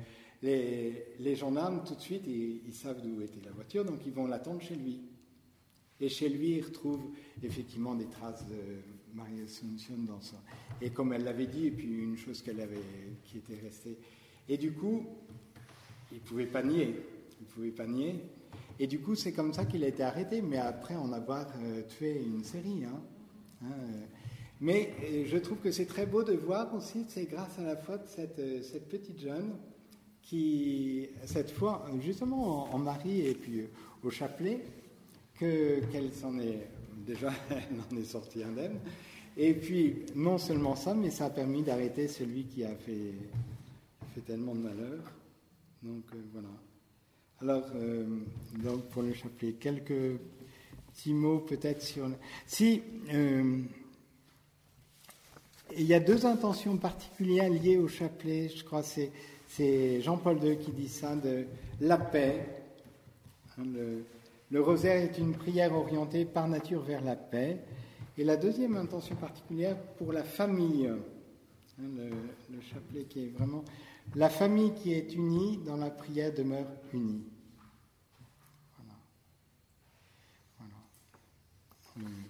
les, les gendarmes, tout de suite, ils, ils savent d'où était la voiture, donc ils vont l'attendre chez lui. Et chez lui, ils retrouvent effectivement des traces de Maria Assumption dans ça. Et comme elle l'avait dit, et puis une chose qu'elle avait, qui était restée. Et du coup, il ne pouvait pas nier. Il ne pouvait pas nier. Et du coup, c'est comme ça qu'il a été arrêté, mais après en avoir euh, tué une série. Hein. Hein, euh. Mais euh, je trouve que c'est très beau de voir aussi, c'est grâce à la foi de cette, euh, cette petite jeune qui, cette fois, justement en, en Marie et puis euh, au chapelet, que, qu'elle s'en est, déjà, elle en est sortie indemne. Et puis, non seulement ça, mais ça a permis d'arrêter celui qui a fait, fait tellement de malheur. Donc, euh, voilà. Alors, euh, donc pour le chapelet, quelques petits mots peut-être sur... Si, euh, il y a deux intentions particulières liées au chapelet, je crois, c'est, c'est Jean-Paul deux qui dit ça, de la paix. Hein, le, le rosaire est une prière orientée par nature vers la paix. Et la deuxième intention particulière pour la famille. Hein, le, le chapelet qui est vraiment... La famille qui est unie dans la prière demeure unie. Voilà. Voilà. Hum.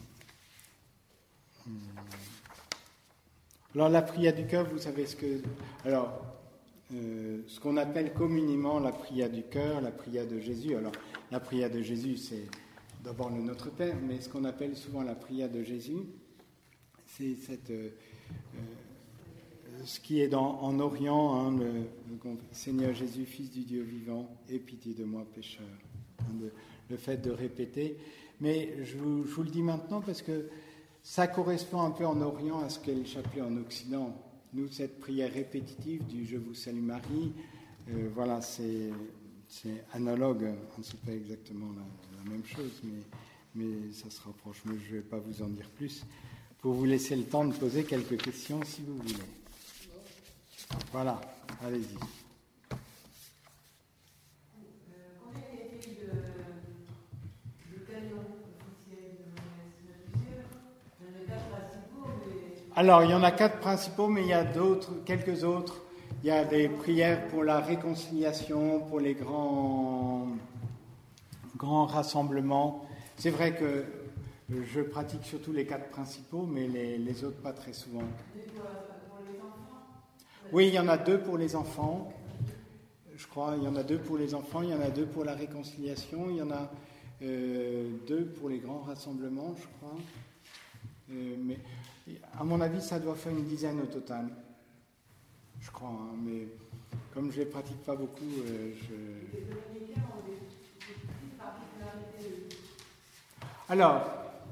Hum. Alors la prière du cœur, vous savez ce que... Alors, euh, ce qu'on appelle communément la prière du cœur, la prière de Jésus. Alors, la prière de Jésus, c'est d'abord le Notre Père, mais ce qu'on appelle souvent la prière de Jésus, c'est cette... Euh, euh, ce qui est dans, en Orient, hein, le, le Seigneur Jésus, Fils du Dieu vivant, aie pitié de moi, pécheur. Hein, le, le fait de répéter. Mais je vous, je vous le dis maintenant parce que ça correspond un peu en Orient à ce qu'est le chapelet en Occident. Nous, cette prière répétitive du « Je vous salue Marie euh, », voilà, c'est, c'est analogue. Ce n'est pas exactement la, la même chose, mais, mais ça se rapproche. Mais je ne vais pas vous en dire plus pour vous laisser le temps de poser quelques questions si vous voulez. Voilà, allez-y. Combien y a-t-il de, de canons officiels de plusieurs? Il y en a quatre principaux, mais... Alors, il y en a quatre principaux, mais il y a d'autres, quelques autres. Il y a des prières pour la réconciliation, pour les grands, grands rassemblements. C'est vrai que je pratique surtout les quatre principaux, mais les, les autres pas très souvent. Oui, il y en a deux pour les enfants, je crois. Il y en a deux pour les enfants, il y en a deux pour la réconciliation, il y en a euh, deux pour les grands rassemblements, je crois. Euh, mais à mon avis, ça doit faire une dizaine au total, je crois. Hein, mais comme je ne les pratique pas beaucoup, euh, je... Les dominicains ont des petites particularités. Alors,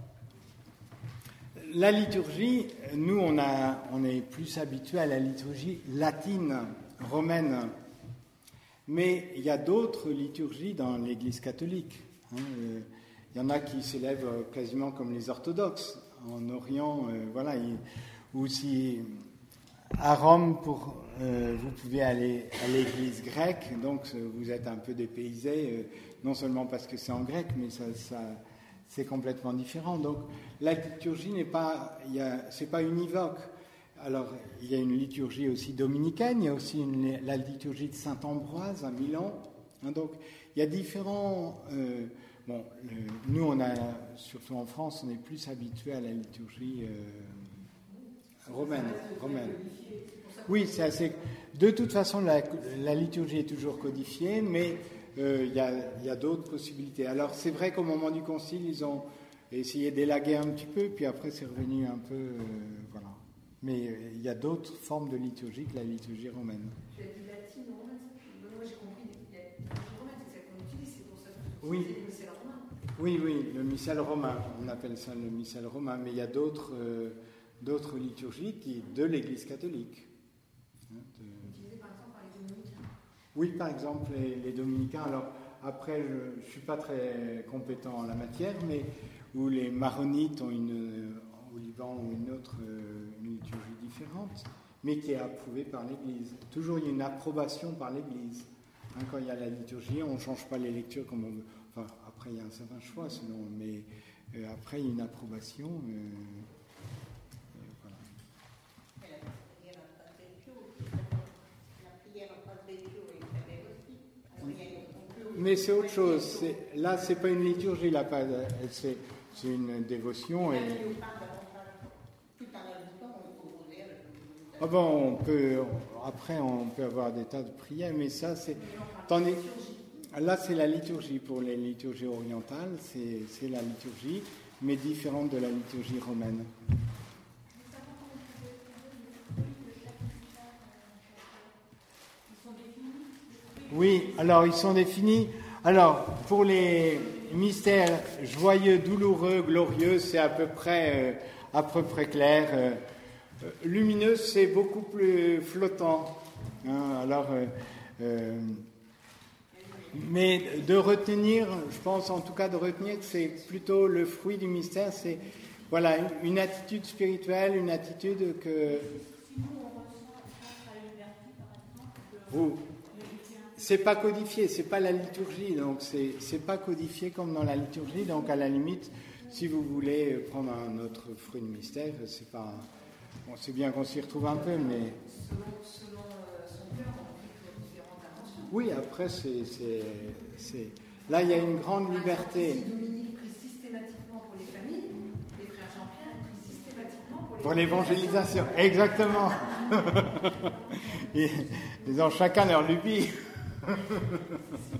la liturgie, nous, on, a, on est plus habitués à la liturgie latine, romaine. Mais il y a d'autres liturgies dans l'Église catholique. Hein. Il y en a qui s'élèvent quasiment comme les orthodoxes. En Orient, euh, voilà. Il, ou si à Rome, pour, euh, vous pouvez aller à l'Église grecque, donc vous êtes un peu dépaysé, euh, non seulement parce que c'est en grec, mais ça... ça c'est complètement différent. Donc, la liturgie n'est pas, il y a, c'est pas univoque. Alors, il y a une liturgie aussi dominicaine, il y a aussi une, la liturgie de Saint-Ambroise à Milan. Hein, donc, il y a différents... Euh, bon, le, nous, on a, surtout en France, on est plus habitué à la liturgie euh, romaine. romaine. Oui, c'est assez... De toute façon, la, la liturgie est toujours codifiée, mais... Il euh, y, y a d'autres possibilités. Alors, c'est vrai qu'au moment du concile, ils ont essayé d'élaguer un petit peu, puis après, c'est revenu un peu... Euh, voilà. Mais il euh, y a d'autres formes de liturgie que la liturgie romaine. Tu as dit latine, romaine? Moi, j'ai compris. La liturgie romaine, c'est celle qu'on utilise, c'est pour ça que oui. c'est le missel romain. Oui, oui, le missel romain. On appelle ça le missel romain. Mais il y a d'autres, euh, d'autres liturgies qui, de l'Église catholique. Hein, de... Oui, par exemple, les, les dominicains. Alors, après, je ne suis pas très compétent en la matière, mais où les maronites ont une, au Liban ou une autre une liturgie différente, mais qui est approuvée par l'Église. Toujours, il y a une approbation par l'Église. Hein, quand il y a la liturgie, on ne change pas les lectures comme on veut. Enfin, après, il y a un certain choix, sinon, mais euh, après, il y a une approbation. Euh, euh, voilà. La prière al Padre Pio, la prière al Padre Pio mais c'est autre chose. C'est, là, c'est pas une liturgie, là, pas, c'est, c'est une dévotion. Et... Ah bon, on peut, après, on peut avoir des tas de prières, mais ça, c'est... Tandis, là, c'est la liturgie. Pour les liturgies orientales, c'est, c'est la liturgie, mais différente de la liturgie romaine. Oui, alors ils sont définis. Alors, pour les mystères joyeux, douloureux, glorieux, c'est à peu près, euh, à peu près clair. Euh, lumineux, c'est beaucoup plus flottant. Hein, alors, euh, euh, mais de retenir, je pense en tout cas de retenir que c'est plutôt le fruit du mystère, c'est voilà une, une attitude spirituelle, une attitude que. Vous. C'est pas codifié, c'est pas la liturgie, donc c'est, c'est pas codifié comme dans la liturgie, donc à la limite, si vous voulez prendre un autre fruit de mystère, c'est pas, bon, c'est bien qu'on s'y retrouve un peu, mais... Selon, selon euh, son cœur, on fait différentes intentions. Oui, après, c'est, c'est, c'est... Là, il y a une grande liberté. Si Dominique prie systématiquement pour les familles, les frères Jean-Pierre prient systématiquement pour les Pour l'évangélisation, exactement. Ils ont chacun leur lubie.